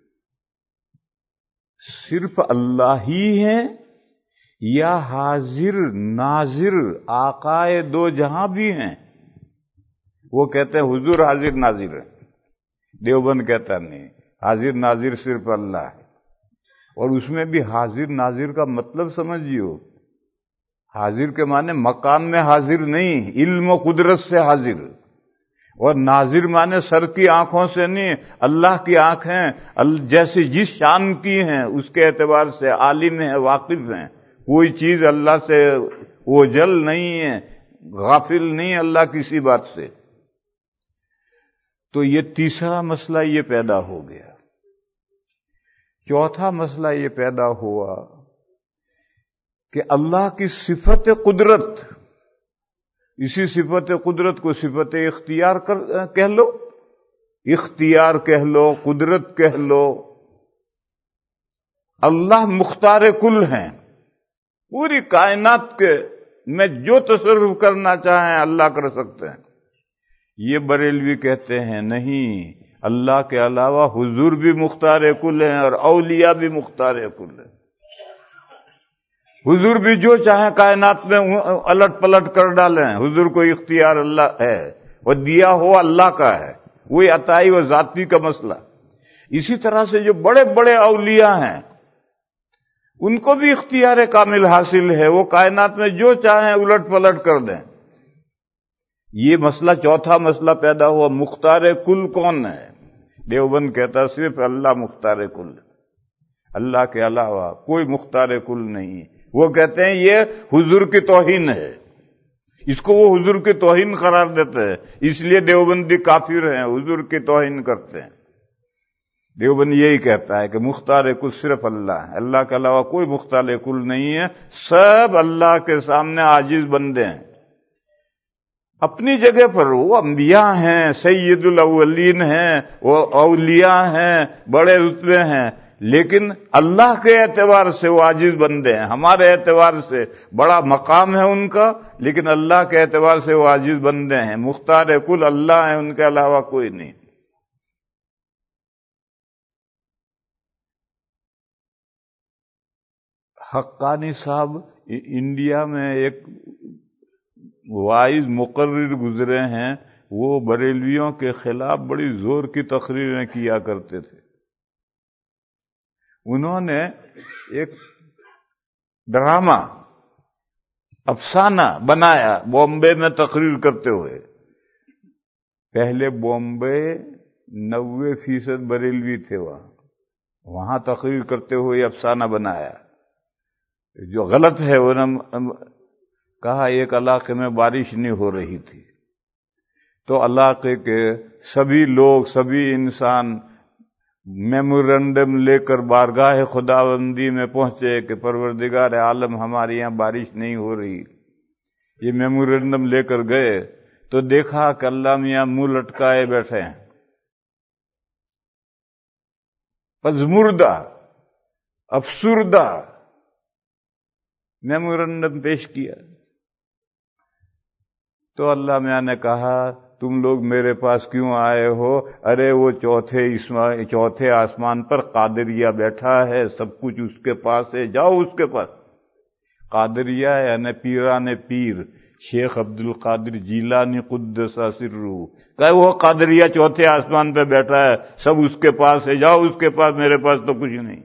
صرف اللہ ہی ہے یا حاضر ناظر آقائے دو جہاں بھی ہیں؟ وہ کہتے ہیں حضور حاضر ناظر ہے، دیوبند کہتا نہیں، حاضر ناظر صرف اللہ ہے۔ اور اس میں بھی حاضر ناظر کا مطلب سمجھیو، حاضر کے معنی مکان میں حاضر نہیں، علم و قدرت سے حاضر، اور ناظر معنی سر کی آنکھوں سے نہیں، اللہ کی آنکھیں جیسے جس شان کی ہیں اس کے اعتبار سے عالم ہیں، واقف ہیں، کوئی چیز اللہ سے اوجھل نہیں ہے، غافل نہیں اللہ کسی بات سے۔ تو یہ تیسرا مسئلہ یہ پیدا ہو گیا۔ چوتھا مسئلہ یہ پیدا ہوا کہ اللہ کی صفت قدرت، اسی صفت قدرت کو صفت اختیار کر کہہ لو، اختیار کہہ لو، قدرت کہہ لو، اللہ مختار کل ہیں، پوری کائنات کے میں جو تصرف کرنا چاہیں اللہ کر سکتے ہیں۔ یہ بریلوی کہتے ہیں نہیں، اللہ کے علاوہ حضور بھی مختار کل ہیں اور اولیاء بھی مختار کل ہیں۔ حضور بھی جو چاہیں کائنات میں الٹ پلٹ کر ڈالیں، حضور کو اختیار اللہ ہے، وہ دیا ہوا اللہ کا ہے، وہی عطائی و ذاتی کا مسئلہ۔ اسی طرح سے جو بڑے بڑے اولیاء ہیں ان کو بھی اختیار کامل حاصل ہے، وہ کائنات میں جو چاہیں الٹ پلٹ کر دیں۔ یہ مسئلہ چوتھا مسئلہ پیدا ہوا، مختار کل کون ہے؟ دیوبند کہتا صرف اللہ مختار کل، اللہ کے علاوہ کوئی مختار کل نہیں۔ وہ کہتے ہیں یہ حضور کی توہین ہے، اس کو وہ حضور کی توہین قرار دیتے ہیں، اس لیے دیوبندی کافر ہیں، حضور کی توہین کرتے ہیں۔ دیوبند یہی کہتا ہے کہ مختار کل صرف اللہ ہے، اللہ کے علاوہ کوئی مختار کل نہیں ہے، سب اللہ کے سامنے عاجز بندے ہیں۔ اپنی جگہ پر وہ انبیاء ہیں، سید الاولین ہیں، وہ اولیاء ہیں، بڑے رتبے ہیں، لیکن اللہ کے اعتبار سے وہ عاجز بندے ہیں. ہمارے اعتبار سے بڑا مقام ہے ان کا، لیکن اللہ کے اعتبار سے وہ عاجز بندے ہیں. مختار کل اللہ ہیں، ان کے علاوہ کوئی نہیں. حقانی صاحب انڈیا میں ایک وائز مقرر گزرے ہیں، وہ بریلویوں کے خلاف بڑی زور کی تقریریں کیا کرتے تھے. انہوں نے ایک ڈرامہ افسانہ بنایا بامبے میں تقریر کرتے ہوئے. پہلے بامبے نوے فیصد بریلوی تھے، وہاں وہاں تقریر کرتے ہوئے افسانہ بنایا جو غلط ہے. انہوں نے کہا ایک علاقے میں بارش نہیں ہو رہی تھی، تو علاقے کے سبھی لوگ، سبھی انسان میمورنڈم لے کر بارگاہ خداوندی میں پہنچے کہ پروردگار عالم ہمارے یہاں بارش نہیں ہو رہی. یہ میمورنڈم لے کر گئے تو دیکھا کہ اللہ میاں منہ لٹکائے بیٹھے ہیں، پزمردہ افسردہ. میمورنڈم پیش کیا تو اللہ میاں نے کہا تم لوگ میرے پاس کیوں آئے ہو؟ ارے وہ چوتھے چوتھے آسمان پر قادریہ بیٹھا ہے، سب کچھ اس کے پاس ہے، جاؤ اس کے پاس. قادریہ یعنی پیران پیر، شیخ عبد القادر جیلانی قدس سرہ، کہ وہ قادریہ چوتھے آسمان پہ بیٹھا ہے، سب اس کے پاس ہے، جاؤ اس کے پاس، میرے پاس تو کچھ نہیں.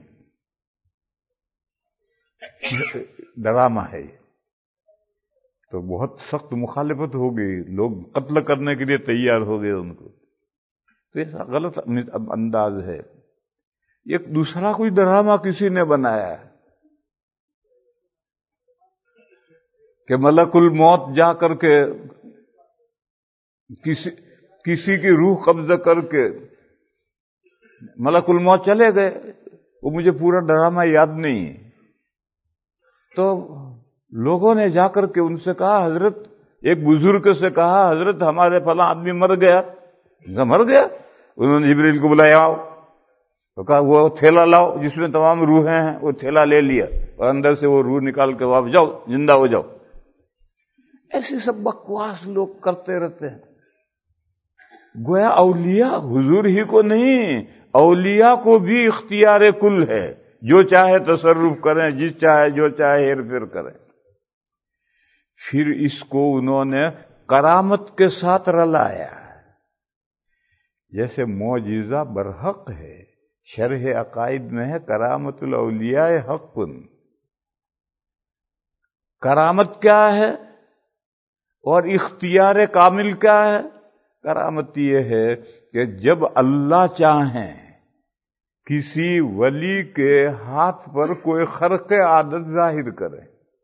ڈرامہ ہے. تو بہت سخت مخالفت ہو گئی، لوگ قتل کرنے کے لیے تیار ہو گئے ان کو. تو ایسا غلط انداز ہے. ایک دوسرا کوئی ڈرامہ کسی نے بنایا کہ ملک الموت جا کر کے کسی کسی کی روح قبضہ کر کے ملک الموت چلے گئے. وہ مجھے پورا ڈرامہ یاد نہیں ہے. تو لوگوں نے جا کر کے ان سے کہا، حضرت ایک بزرگ سے کہا، حضرت ہمارے فلاں آدمی مر گیا. مر گیا؟ انہوں نے جبریل کو بلایا، آؤ. تو کہا وہ تھیلا لاؤ جس میں تمام روحیں ہیں. وہ تھیلا لے لیا اور اندر سے وہ روح نکال کے واپس جاؤ، زندہ ہو جاؤ. ایسے سب بکواس لوگ کرتے رہتے ہیں. گویا اولیاء حضور ہی کو نہیں، اولیاء کو بھی اختیار کل ہے، جو چاہے تصرف کریں، جس چاہے جو چاہے ہیر پھیر کریں. پھر اس کو انہوں نے کرامت کے ساتھ رلایا. جیسے معجزہ برحق ہے، شرح عقائد میں ہے کرامت الاولیاء حق. کرامت کیا ہے اور اختیار کامل کیا ہے؟ کرامت یہ ہے کہ جب اللہ چاہیں کسی ولی کے ہاتھ پر کوئی خرق عادت ظاہر کرے.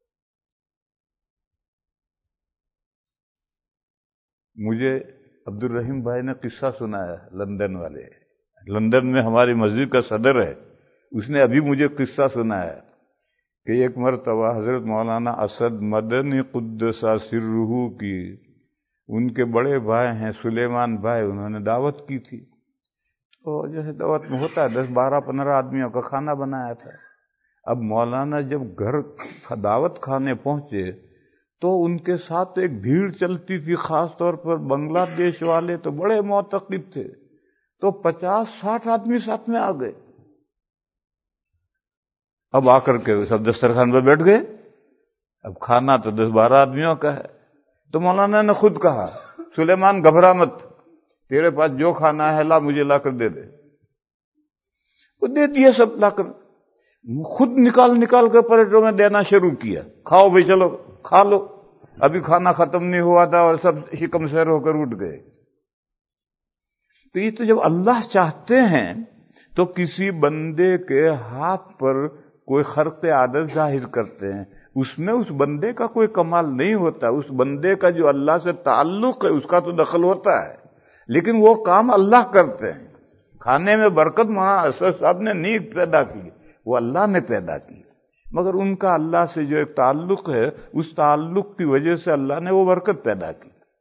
مجھے عبد الرحیم بھائی نے قصہ سنایا، لندن والے، لندن میں ہماری مسجد کا صدر ہے. اس نے ابھی مجھے قصہ سنایا کہ ایک مرتبہ حضرت مولانا اسد مدنی قدس سرہ کی ان کے بڑے بھائی ہیں سلیمان بھائی، انہوں نے دعوت کی تھی. تو جیسے دعوت میں ہوتا ہے دس بارہ پندرہ آدمیوں کا کھانا بنایا تھا. اب مولانا جب گھر دعوت کھانے پہنچے تو ان کے ساتھ ایک بھیڑ چلتی تھی، خاص طور پر بنگلہ دیش والے تو بڑے معتقد تھے. تو پچاس ساٹھ آدمی ساتھ میں آ گئے. اب آ کر کے سب دسترخوان پہ بیٹھ گئے. اب کھانا تو دس بارہ آدمیوں کا ہے. تو مولانا نے خود کہا، سلیمان گھبرا مت، تیرے پاس جو کھانا ہے لا، مجھے لا کر دے دے. وہ دے دیا سب لا کر، خود نکال نکال کر پلیٹوں میں دینا شروع کیا. کھاؤ بھائی، چلو کھا لو. ابھی کھانا ختم نہیں ہوا تھا اور سب شکم سیر ہو کر اٹھ گئے. تو یہ تو جب اللہ چاہتے ہیں تو کسی بندے کے ہاتھ پر کوئی خرق عادت ظاہر کرتے ہیں. اس میں اس بندے کا کوئی کمال نہیں ہوتا. اس بندے کا جو اللہ سے تعلق ہے اس کا تو دخل ہوتا ہے، لیکن وہ کام اللہ کرتے ہیں. کھانے میں برکت مولانا اسد صاحب نے نہیں پیدا کی، وہ اللہ نے پیدا کی. مگر ان کا اللہ سے جو ایک تعلق ہے، اس تعلق کی وجہ سے اللہ نے وہ برکت پیدا کی.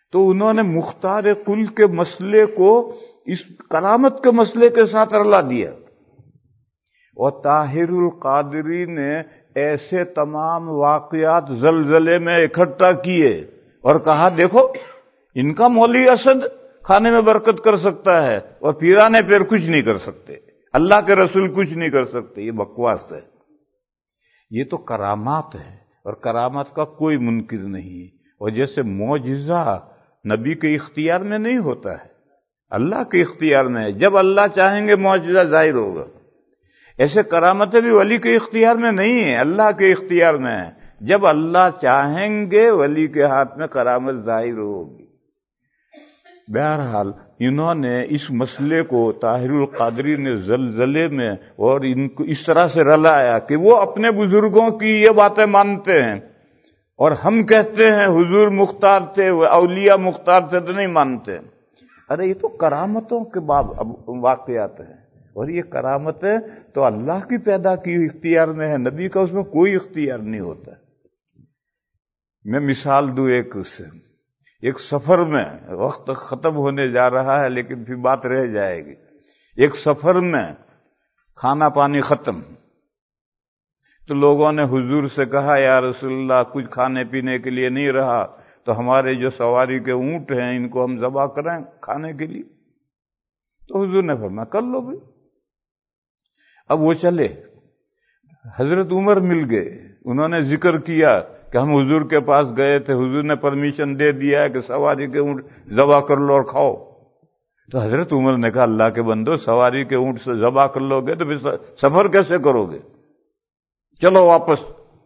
تو انہوں نے مختار کل کے مسئلے کو اس کرامت کے مسئلے کے ساتھ رلا دیا، اور طاہر القادری نے ایسے تمام واقعات زلزلے میں اکٹھا کیے اور کہا دیکھو ان کا مولوی اسد کھانے میں برکت کر سکتا ہے اور پیرانے پیر کچھ نہیں کر سکتے، اللہ کے رسول کچھ نہیں کر سکتے، یہ بکواس ہے۔ یہ تو کرامات ہے اور کرامات کا کوئی منکر نہیں، اور جیسے معجزہ نبی کے اختیار میں نہیں ہوتا ہے، اللہ کے اختیار میں ہے، جب اللہ چاہیں گے معجزہ ظاہر ہوگا، ایسے کرامتیں بھی ولی کے اختیار میں نہیں ہیں، اللہ کے اختیار میں ہے، جب اللہ چاہیں گے ولی کے ہاتھ میں کرامت ظاہر ہوگی۔ بہرحال انہوں نے اس مسئلے کو طاہر القادری نے زلزلے میں اور ان کو اس طرح سے رلایا کہ وہ اپنے بزرگوں کی یہ باتیں مانتے ہیں، اور ہم کہتے ہیں حضور مختار تھے، اولیاء مختار تھے تو نہیں مانتے۔ ارے یہ تو کرامتوں کے باب واقعات ہیں، اور یہ کرامتیں تو اللہ کی پیدا کی اختیار میں ہے، نبی کا اس میں کوئی اختیار نہیں ہوتا۔ میں مثال دوں ایک اس سے، ایک سفر میں، وقت ختم ہونے جا رہا ہے لیکن پھر بات رہ جائے گی، ایک سفر میں کھانا پانی ختم، تو لوگوں نے حضور سے کہا یا رسول اللہ کچھ کھانے پینے کے لیے نہیں رہا، تو ہمارے جو سواری کے اونٹ ہیں ان کو ہم ذبح کریں کھانے کے لیے؟ تو حضور نے فرمایا کر لو بھی۔ اب وہ چلے، حضرت عمر مل گئے، انہوں نے ذکر کیا کہ ہم حضور کے پاس گئے تھے، حضور نے پرمیشن دے دیا ہے کہ سواری کے اونٹ ذبح کر لو اور کھاؤ۔ تو حضرت عمر نے کہا اللہ کے بندو، سواری کے اونٹ سے ذبح کر لو گے تو پھر سفر کیسے کرو گے؟ چلو واپس۔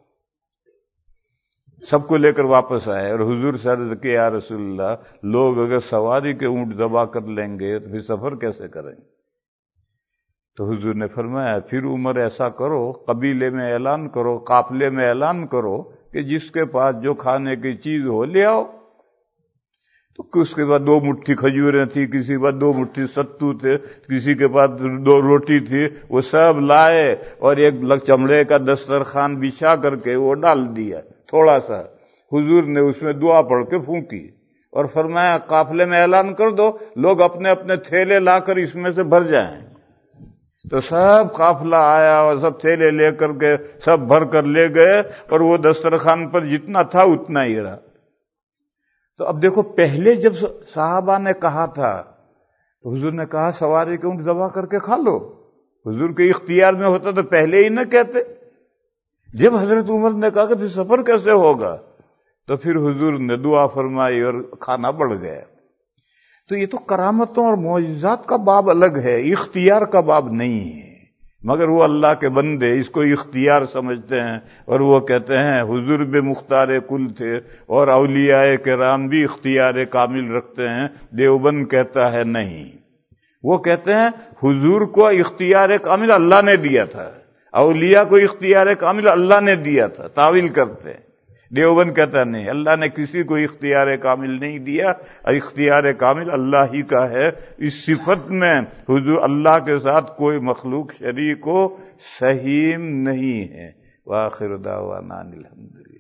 سب کو لے کر واپس آئے اور حضور سے عرض کیا یا رسول اللہ، لوگ اگر سواری کے اونٹ ذبح کر لیں گے تو پھر سفر کیسے کریں گے؟ تو حضور نے فرمایا پھر عمر ایسا کرو، قبیلے میں اعلان کرو، قافلے میں اعلان کرو کہ جس کے پاس جو کھانے کی چیز ہو لے آؤ۔ تو اس کے بعد دو مٹھی کھجوریں تھی، کسی کے بعد دو مٹھی ستو تھے، کسی کے پاس دو روٹی تھی، وہ سب لائے اور ایک چمڑے کا دسترخوان بچھا کر کے وہ ڈال دیا تھوڑا سا۔ حضور نے اس میں دعا پڑھ کے پھونکی اور فرمایا قافلے میں اعلان کر دو، لوگ اپنے اپنے تھیلے لا کر اس میں سے بھر جائیں۔ تو سب قافلہ آیا اور سب تھیلے لے کر کے سب بھر کر لے گئے، اور وہ دسترخوان پر جتنا تھا اتنا ہی رہا۔ تو اب دیکھو، پہلے جب صحابہ نے کہا تھا تو حضور نے کہا سواری کے اونٹ ذبح کر کے کھا لو، حضور کے اختیار میں ہوتا تو پہلے ہی نہ کہتے۔ جب حضرت عمر نے کہا کہ پھر سفر کیسے ہوگا، تو پھر حضور نے دعا فرمائی اور کھانا بڑھ گیا۔ تو یہ تو کرامتوں اور معجزات کا باب الگ ہے، اختیار کا باب نہیں ہے، مگر وہ اللہ کے بندے اس کو اختیار سمجھتے ہیں، اور وہ کہتے ہیں حضور بے مختار کل تھے، اور اولیاء کرام بھی اختیار کامل رکھتے ہیں۔ دیوبند کہتا ہے نہیں، وہ کہتے ہیں حضور کو اختیار کامل اللہ نے دیا تھا، اولیاء کو اختیار کامل اللہ نے دیا تھا، تعویل کرتے ہیں۔ دیوبند کہتا نہیں، اللہ نے کسی کو اختیار کامل نہیں دیا، اختیار کامل اللہ ہی کا ہے۔ اس صفت میں حضور اللہ کے ساتھ کوئی مخلوق شریک ہو سہیم نہیں ہے۔ وآخر دعوانا الحمدللہ۔